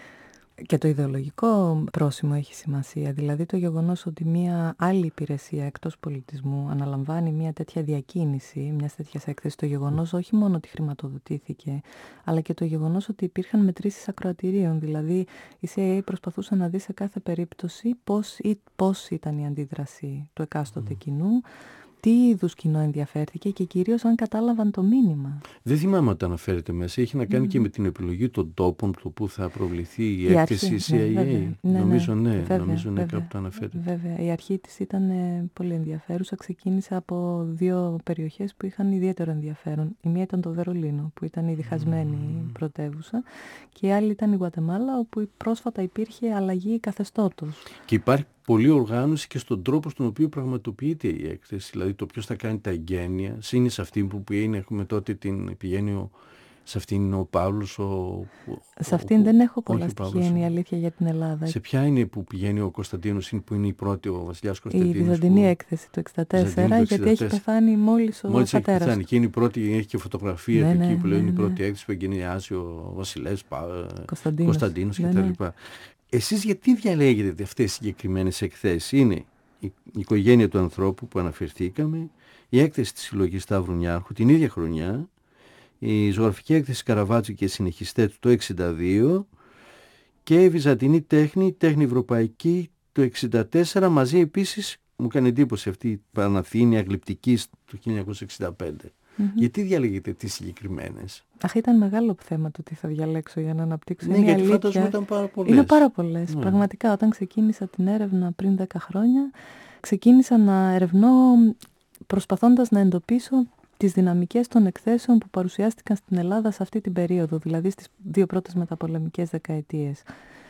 Και το ιδεολογικό πρόσημο έχει σημασία. Δηλαδή το γεγονός ότι μια άλλη υπηρεσία εκτός πολιτισμού αναλαμβάνει μια τέτοια διακίνηση, μια τέτοια έκθεση, το γεγονός όχι μόνο ότι χρηματοδοτήθηκε, αλλά και το γεγονός ότι υπήρχαν μετρήσεις ακροατηρίων. Δηλαδή η σι άι έι προσπαθούσε να δει σε κάθε περίπτωση πώς, ή, πώς ήταν η αντίδραση του εκάστοτε mm. κοινού, τι είδους κοινό ενδιαφέρθηκε και κυρίως αν κατάλαβαν το μήνυμα. Δεν θυμάμαι αν τα αναφέρεται μέσα. Έχει να κάνει mm. και με την επιλογή των τόπων του που θα προβληθεί η, η έκθεση σι άι έι. Ναι, ναι, νομίζω ναι, βέβαια, νομίζω ναι, βέβαια, κάπου το αναφέρεται. Βέβαια, η αρχή της ήταν ε, πολύ ενδιαφέρουσα. Ξεκίνησε από δύο περιοχές που είχαν ιδιαίτερο ενδιαφέρον. Η μία ήταν το Βερολίνο, που ήταν η διχασμένη mm. πρωτεύουσα, και η άλλη ήταν η Γουατεμάλα, όπου πρόσφατα υπήρχε αλλαγή καθεστώτος. Και υπάρχει πολλή οργάνωση και στον τρόπο στον οποίο πραγματοποιείται η έκθεση. Δηλαδή το ποιος θα κάνει τα εγγένεια. Είναι σε αυτή που πηγαίνει, έχουμε τότε την πηγαίνει ο, σε αυτήν είναι ο Παύλος. Ο, σε αυτήν ο, δεν έχω πολλά στοιχεία, είναι η αλήθεια για την Ελλάδα. Σε ποια είναι που πηγαίνει ο Κωνσταντίνος, που είναι η πρώτη, ο βασιλιάς Κωνσταντίνος. Η Βυζαντινή που... έκθεση του εξήντα τέσσερα, γιατί έχει πεθάνει μόλις ο μόλις πατέρας. Έχει πεθάνει. Και είναι η πρώτη, έχει και φωτογραφία ναι, ναι, εκεί ναι, που λέει ναι, είναι η ναι. πρώτη έκθεση που εγκαινιάζει ο βασιλεύς Κωνσταντίνος, Κωνσταντίνος ναι, κτλ. Ναι. Εσείς γιατί διαλέγετε αυτές τις συγκεκριμένες εκθέσεις? Είναι η οικογένεια του ανθρώπου που αναφερθήκαμε, η έκθεση της συλλογής Σταύρου Νιάρχου την ίδια χρονιά, η ζωγραφική έκθεση Καραβάτσο και συνεχιστές του το εξήντα δύο και η βυζαντινή τέχνη, τέχνη ευρωπαϊκή το εξήντα τέσσερα, μαζί επίσης, μου κάνει εντύπωση αυτή η Παναθήνια γλυπτική του χίλια εννιακόσια εξήντα πέντε. Mm-hmm. Γιατί διαλέγετε τις συγκεκριμένες? Αχ, ήταν μεγάλο θέμα το τι θα διαλέξω για να αναπτύξω. Ναι, γιατί φαντάζομαι ήταν πάρα πολλές. Είναι πάρα πολλές. Ναι. Πραγματικά, όταν ξεκίνησα την έρευνα πριν δέκα χρόνια, ξεκίνησα να ερευνώ προσπαθώντας να εντοπίσω τις δυναμικές των εκθέσεων που παρουσιάστηκαν στην Ελλάδα σε αυτή την περίοδο, δηλαδή στις δύο πρώτες μεταπολεμικές δεκαετίες.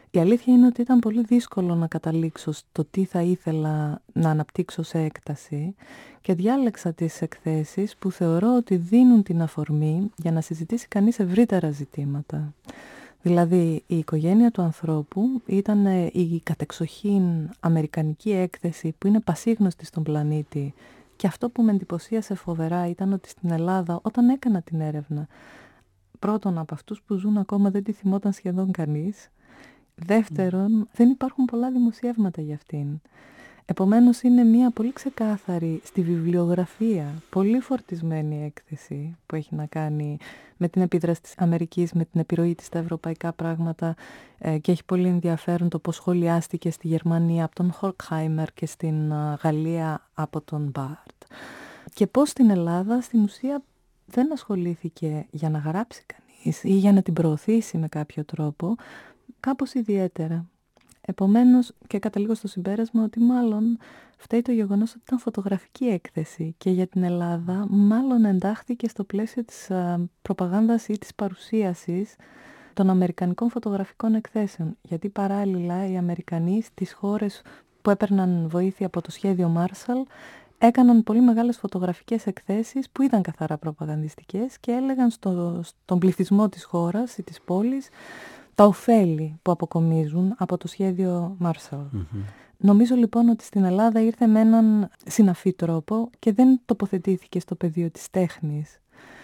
Η αλήθεια είναι ότι ήταν πολύ δύσκολο να καταλήξω στο τι θα ήθελα να αναπτύξω σε έκταση και διάλεξα τις εκθέσεις που θεωρώ ότι δίνουν την αφορμή για να συζητήσει κανείς ευρύτερα ζητήματα. Δηλαδή, η οικογένεια του ανθρώπου ήταν η κατεξοχήν αμερικανική έκθεση που είναι πασίγνωστη στον πλανήτη, και αυτό που με εντυπωσίασε φοβερά ήταν ότι στην Ελλάδα, όταν έκανα την έρευνα, πρώτον, από αυτούς που ζουν ακόμα δεν τη θυμόταν σχεδόν κανείς. Δεύτερον, mm. δεν υπάρχουν πολλά δημοσιεύματα για αυτήν. Επομένως, είναι μια πολύ ξεκάθαρη στη βιβλιογραφία, πολύ φορτισμένη έκθεση που έχει να κάνει με την επίδραση της Αμερικής, με την επιρροή της στα ευρωπαϊκά πράγματα, ε, και έχει πολύ ενδιαφέρον το πώς σχολιάστηκε στη Γερμανία από τον Χορκχάιμερ και στην uh, Γαλλία από τον Μπάρτ. Και πώς στην Ελλάδα, στην ουσία, δεν ασχολήθηκε για να γράψει κανείς ή για να την προωθήσει με κάποιο τρόπο, κάπως ιδιαίτερα. Επομένως, και καταλήγω στο συμπέρασμα ότι μάλλον φταίει το γεγονός ότι ήταν φωτογραφική έκθεση και για την Ελλάδα μάλλον εντάχθηκε στο πλαίσιο της α, προπαγάνδας ή της παρουσίασης των αμερικανικών φωτογραφικών εκθέσεων. Γιατί παράλληλα οι Αμερικανοί στις χώρες που έπαιρναν βοήθεια από το σχέδιο Marshall έκαναν πολύ μεγάλες φωτογραφικές εκθέσεις που ήταν καθαρά προπαγανδιστικές και έλεγαν στο, στον πληθυσμό της χώρας ή της πόλης τα ωφέλη που αποκομίζουν από το σχέδιο Marshall. Mm-hmm. Νομίζω λοιπόν ότι στην Ελλάδα ήρθε με έναν συναφή τρόπο και δεν τοποθετήθηκε στο πεδίο της τέχνης.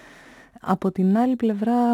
Από την άλλη πλευρά,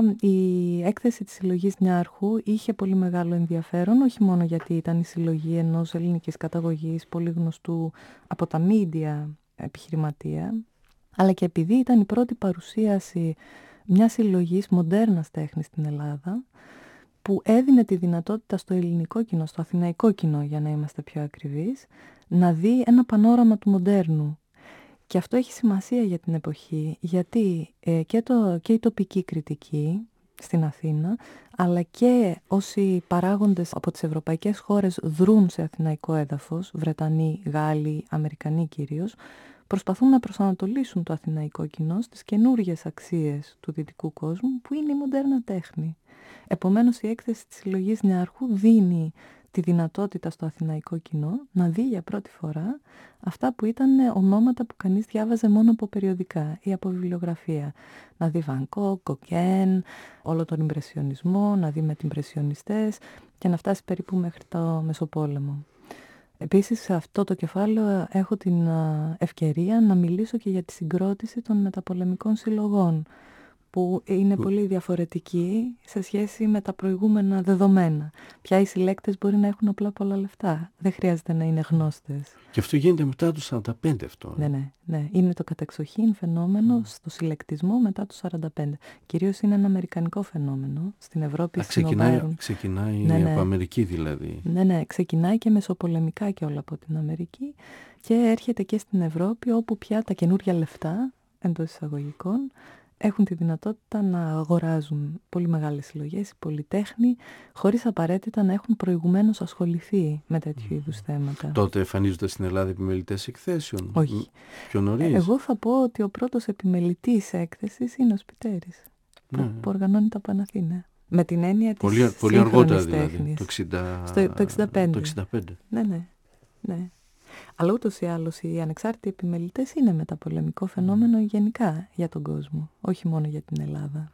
η έκθεση της συλλογής Νιάρχου είχε πολύ μεγάλο ενδιαφέρον, όχι μόνο γιατί ήταν η συλλογή ενός ελληνικής καταγωγής πολύ γνωστού από τα μίντια επιχειρηματία, αλλά και επειδή ήταν η πρώτη παρουσίαση μιας συλλογής μοντέρνας τέχνης στην Ελλάδα, που έδινε τη δυνατότητα στο ελληνικό κοινό, στο αθηναϊκό κοινό για να είμαστε πιο ακριβείς, να δει ένα πανόραμα του μοντέρνου. Και αυτό έχει σημασία για την εποχή, γιατί ε, και, το, και η τοπική κριτική στην Αθήνα, αλλά και όσοι παράγοντες από τις ευρωπαϊκές χώρες δρούν σε αθηναϊκό έδαφος, Βρετανοί, Γάλλοι, Αμερικανοί κυρίως, προσπαθούν να προσανατολίσουν το αθηναϊκό κοινό στις καινούργιες αξίες του δυτικού κόσμου, που είναι η μοντέρνα τέχνη. Επομένως, η έκθεση της συλλογής Νιάρχου δίνει τη δυνατότητα στο αθηναϊκό κοινό να δει για πρώτη φορά αυτά που ήταν ονόματα που κανείς διάβαζε μόνο από περιοδικά ή από βιβλιογραφία. Να δει Βαν Γκόγκ, Γκογκέν, όλο τον ιμπρεσιονισμό, να δει μετιμπρεσιονιστές και να φτάσει περίπου μέχρι το Μεσοπόλεμο. Επίσης, σε αυτό το κεφάλαιο έχω την ευκαιρία να μιλήσω και για τη συγκρότηση των μεταπολεμικών συλλογών, που είναι πολύ διαφορετική σε σχέση με τα προηγούμενα δεδομένα. Πια οι συλλέκτες μπορεί να έχουν απλά πολλά λεφτά. Δεν χρειάζεται να είναι γνώστες. Και αυτό γίνεται μετά το σαράντα πέντε αυτό. Ναι, ναι, ναι. Είναι το κατεξοχήν φαινόμενο mm. στο συλλεκτισμό μετά το σαράντα πέντε. Κυρίως είναι ένα αμερικανικό φαινόμενο. Στην Ευρώπη Α, ξεκινάει, ξεκινάει ναι, ναι. από Αμερική δηλαδή. Ναι, ναι. Ξεκινάει και μεσοπολεμικά και όλα από την Αμερική και έρχεται και στην Ευρώπη, όπου πια τα καινούργια λεφτά, εντός εισαγωγικών, έχουν τη δυνατότητα να αγοράζουν πολύ μεγάλες συλλογές, πολυτέχνη, χωρίς απαραίτητα να έχουν προηγουμένως ασχοληθεί με τέτοιου είδους θέματα. Τότε εμφανίζονται στην Ελλάδα επιμελητές εκθέσεων? Όχι. Πιο νωρίς. Εγώ θα πω ότι ο πρώτος επιμελητής έκθεσης είναι ο Σπιτέρης, ναι. που, που οργανώνει τα Παναθήνα. Με την έννοια της πολύ, πολύ αργότερα δηλαδή, τέχνης. το, εξήντα, Στο, το εξήντα πέντε. Το εξήντα πέντε. Ναι, ναι, ναι. Αλλά ούτως ή άλλως οι ανεξάρτητοι επιμελητές είναι μεταπολεμικό φαινόμενο γενικά για τον κόσμο, όχι μόνο για την Ελλάδα.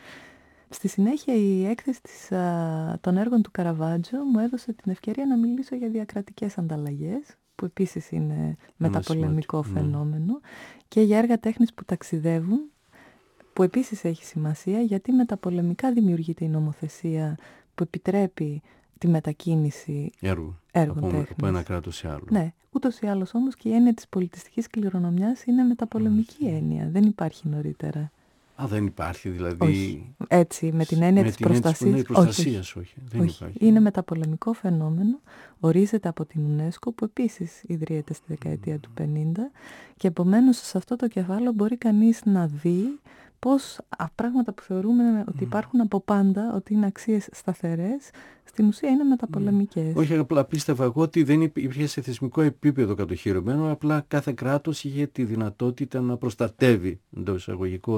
Στη συνέχεια η έκθεση της, α, των έργων του Καραβάτζο μου έδωσε την ευκαιρία να μιλήσω για διακρατικές ανταλλαγές, που επίσης είναι μεταπολεμικό φαινόμενο, ναι. και για έργα τέχνης που ταξιδεύουν, που επίσης έχει σημασία, γιατί μεταπολεμικά δημιουργείται η νομοθεσία που επιτρέπει τη μετακίνηση έργου, έργων από, τέχνης. Από ένα κράτος σε άλλο. Ναι, ούτως ή άλλως όμως και η έννοια της πολιτιστικής κληρονομιάς είναι μεταπολεμική mm. έννοια. Δεν υπάρχει νωρίτερα. Α, δεν υπάρχει δηλαδή. Όχι. Έτσι, με την έννοια με της την προστασίας. Έννοια της προστασίας, όχι. όχι. Δεν όχι. υπάρχει. Είναι μεταπολεμικό φαινόμενο. Ορίζεται από την UNESCO, που επίσης ιδρύεται στη δεκαετία mm. του πενήντα. Και επομένως σε αυτό το κεφάλαιο μπορεί κανείς να δει πώς πράγματα που θεωρούμε ότι υπάρχουν από πάντα, ότι είναι αξίες σταθερές, στην ουσία είναι μεταπολεμικές. Όχι, απλά πίστευα εγώ ότι δεν υπήρχε σε θεσμικό επίπεδο κατοχυρωμένο, απλά κάθε κράτος είχε τη δυνατότητα να προστατεύει, εντός εισαγωγικών,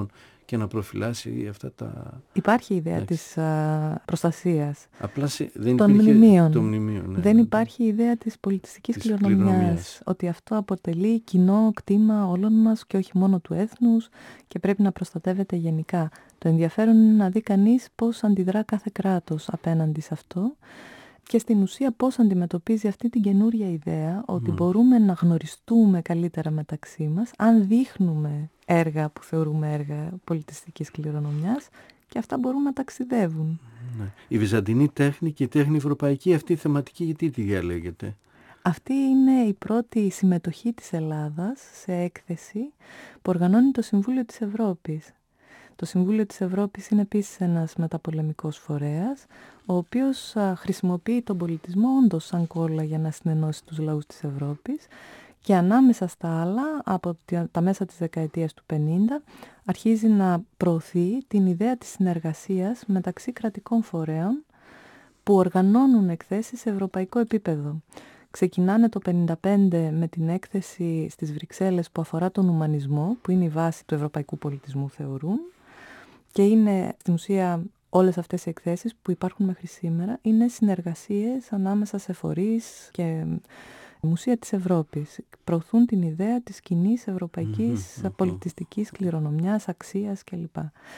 και να προφυλάσει αυτά τα... Υπάρχει η ιδέα Εντάξει. της α, προστασίας Απλά σε, δεν των υπήρχε μνημείων. Το μνημείο, ναι, δεν ναι. υπάρχει η ιδέα της πολιτιστικής Της κληρονομιάς, κληρονομιάς. ότι αυτό αποτελεί κοινό κτήμα όλων μας και όχι μόνο του έθνους και πρέπει να προστατεύεται γενικά. Το ενδιαφέρον είναι να δει κανείς πώς αντιδρά κάθε κράτος απέναντι σε αυτό και στην ουσία πώς αντιμετωπίζει αυτή την καινούρια ιδέα ότι Mm. μπορούμε να γνωριστούμε καλύτερα μεταξύ μας αν δείχνουμε έργα που θεωρούμε έργα πολιτιστικής κληρονομιάς και αυτά μπορούν να ταξιδεύουν. Ναι. Η βυζαντινή τέχνη και η τέχνη ευρωπαϊκή, αυτή η θεματική, γιατί τη διαλέγεται? Αυτή είναι η πρώτη συμμετοχή της Ελλάδας σε έκθεση που οργανώνει το Συμβούλιο της Ευρώπης. Το Συμβούλιο της Ευρώπης είναι επίσης ένας μεταπολεμικός φορέας, ο οποίος α, χρησιμοποιεί τον πολιτισμό όντως σαν κόλλα για να συνενώσει τους λαούς της Ευρώπης και ανάμεσα στα άλλα, από τα μέσα της δεκαετίας του πενήντα, αρχίζει να προωθεί την ιδέα της συνεργασίας μεταξύ κρατικών φορέων που οργανώνουν εκθέσεις σε ευρωπαϊκό επίπεδο. Ξεκινάνε το πενήντα πέντε με την έκθεση στις Βρυξέλλες που αφορά τον ουμανισμό, που είναι η βάση του ευρωπαϊκού πολιτισμού θεωρούν, και είναι στην ουσία όλες αυτές οι εκθέσεις που υπάρχουν μέχρι σήμερα είναι συνεργασίες ανάμεσα σε φορείς και μουσεία της Ευρώπης. Προωθούν την ιδέα της κοινής ευρωπαϊκής mm-hmm. πολιτιστικής κληρονομιάς, αξίας κλπ.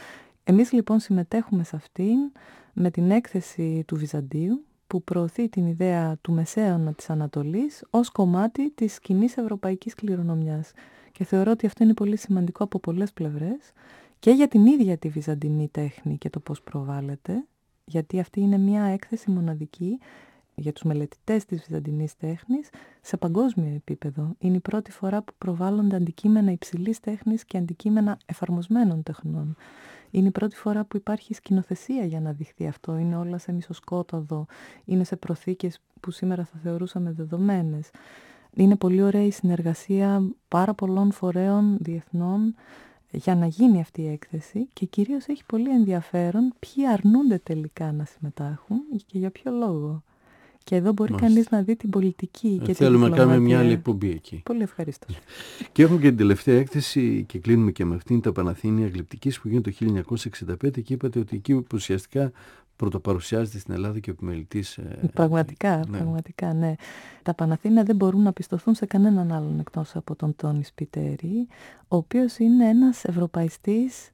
Εμείς λοιπόν συμμετέχουμε σε αυτήν με την έκθεση του Βυζαντίου που προωθεί την ιδέα του μεσαίωνα της Ανατολής ως κομμάτι της κοινής ευρωπαϊκής κληρονομιάς. Και θεωρώ ότι αυτό είναι πολύ σημαντικό από πολλές πλευρές και για την ίδια τη βυζαντινή τέχνη και το πώς προβάλλεται, γιατί αυτή είναι μια έκθεση μοναδική για τους μελετητές της βυζαντινής τέχνης σε παγκόσμιο επίπεδο. Είναι η πρώτη φορά που προβάλλονται αντικείμενα υψηλής τέχνης και αντικείμενα εφαρμοσμένων τεχνών. Είναι η πρώτη φορά που υπάρχει σκηνοθεσία για να δειχθεί αυτό. Είναι όλα σε μισοσκόταδο, είναι σε προθήκες που σήμερα θα θεωρούσαμε δεδομένες. Είναι πολύ ωραία η συνεργασία πάρα πολλών φορέων διεθνών για να γίνει αυτή η έκθεση και κυρίως έχει πολύ ενδιαφέρον ποιοι αρνούνται τελικά να συμμετάχουν και για ποιο λόγο. Και εδώ μπορεί Μάλιστα. κανείς να δει την πολιτική ε, και την Θέλουμε διπλωματία. να κάνουμε μια άλλη εκπομπή εκεί. Πολύ ευχαριστώ. Και έχουμε και την τελευταία έκθεση και κλείνουμε και με αυτήν, τα Παναθήνια Γλυπτικής, που γίνεται το χίλια εννιακόσια εξήντα πέντε και είπατε ότι εκεί ουσιαστικά πρωτοπαρουσιάζεται στην Ελλάδα και ο επιμελητής. Ε, πραγματικά, ναι. πραγματικά, ναι. Τα Παναθήνια δεν μπορούν να πιστωθούν σε κανέναν άλλον εκτός από τον Τόνι Σπιτέρη, ο οποίος είναι ένας ευρωπαϊστής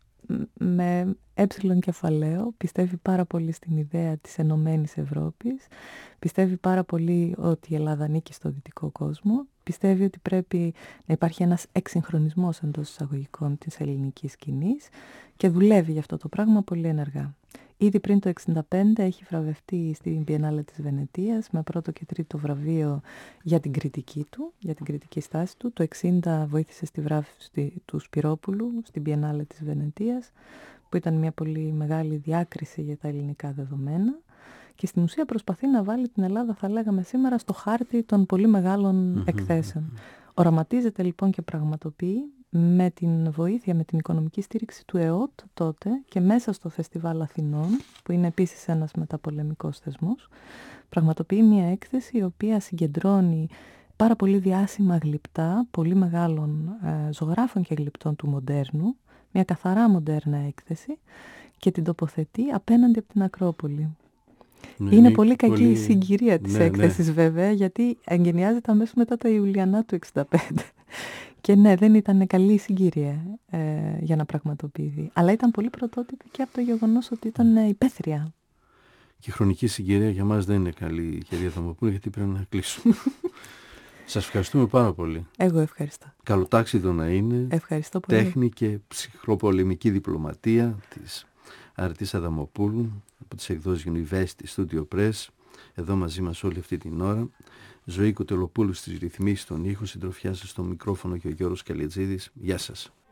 με έψιλον κεφαλαίο, πιστεύει πάρα πολύ στην ιδέα της ενωμένης Ευρώπης, πιστεύει πάρα πολύ ότι η Ελλάδα ανήκει στο δυτικό κόσμο, πιστεύει ότι πρέπει να υπάρχει ένας εξυγχρονισμός εντός εισαγωγικών της ελληνικής σκηνής και δουλεύει για αυτό το πράγμα πολύ ενεργά. Ήδη πριν το εξήντα πέντε έχει βραβευτεί στην Biennale της Βενετίας με πρώτο και τρίτο βραβείο για την κριτική του, για την κριτική στάση του. Το εξήντα βοήθησε στη βράβευση του Σπυρόπουλου στην Biennale της Βενετίας, που ήταν μια πολύ μεγάλη διάκριση για τα ελληνικά δεδομένα. Και στην ουσία προσπαθεί να βάλει την Ελλάδα, θα λέγαμε σήμερα, στο χάρτη των πολύ μεγάλων εκθέσεων. Οραματίζεται λοιπόν και πραγματοποιεί με την βοήθεια, με την οικονομική στήριξη του ΕΟΤ τότε και μέσα στο Φεστιβάλ Αθηνών, που είναι επίσης ένας μεταπολεμικός θεσμός, πραγματοποιεί μια έκθεση η οποία συγκεντρώνει πάρα πολύ διάσημα γλυπτά, πολύ μεγάλων ε, ζωγράφων και γλυπτών του μοντέρνου, μια καθαρά μοντέρνα έκθεση και την τοποθετεί απέναντι από την Ακρόπολη. Ναι, είναι, είναι πολύ κακή πολύ... η συγκυρία της ναι, έκθεσης ναι. βέβαια, γιατί εγκαινιάζεται αμέσως μετά τα Ιουλιανά του εξήντα πέντε. Και ναι, δεν ήταν καλή η συγκυρία ε, για να πραγματοποιηθεί. Αλλά ήταν πολύ πρωτότυπη και από το γεγονός ότι ήταν ε, υπαίθρια. Και η χρονική συγκυρία για μας δεν είναι καλή, κυρία Δαμοπούλου, γιατί πρέπει να κλείσουμε. Σας ευχαριστούμε πάρα πολύ. Εγώ ευχαριστώ. Καλοτάξιδο να είναι. Ευχαριστώ πολύ. Τέχνη και ψυχροπολεμική διπλωματία της Αρετής Αδαμοπούλου από τις εκδόσεις University Studio Press. Εδώ μαζί μας όλη αυτή την ώρα. Ζωή Κοτελοπούλου στις ρυθμίσεις των ήχων, συντροφιά σας στο μικρόφωνο και ο Γιώργος Καλετζίδης. Γεια σας.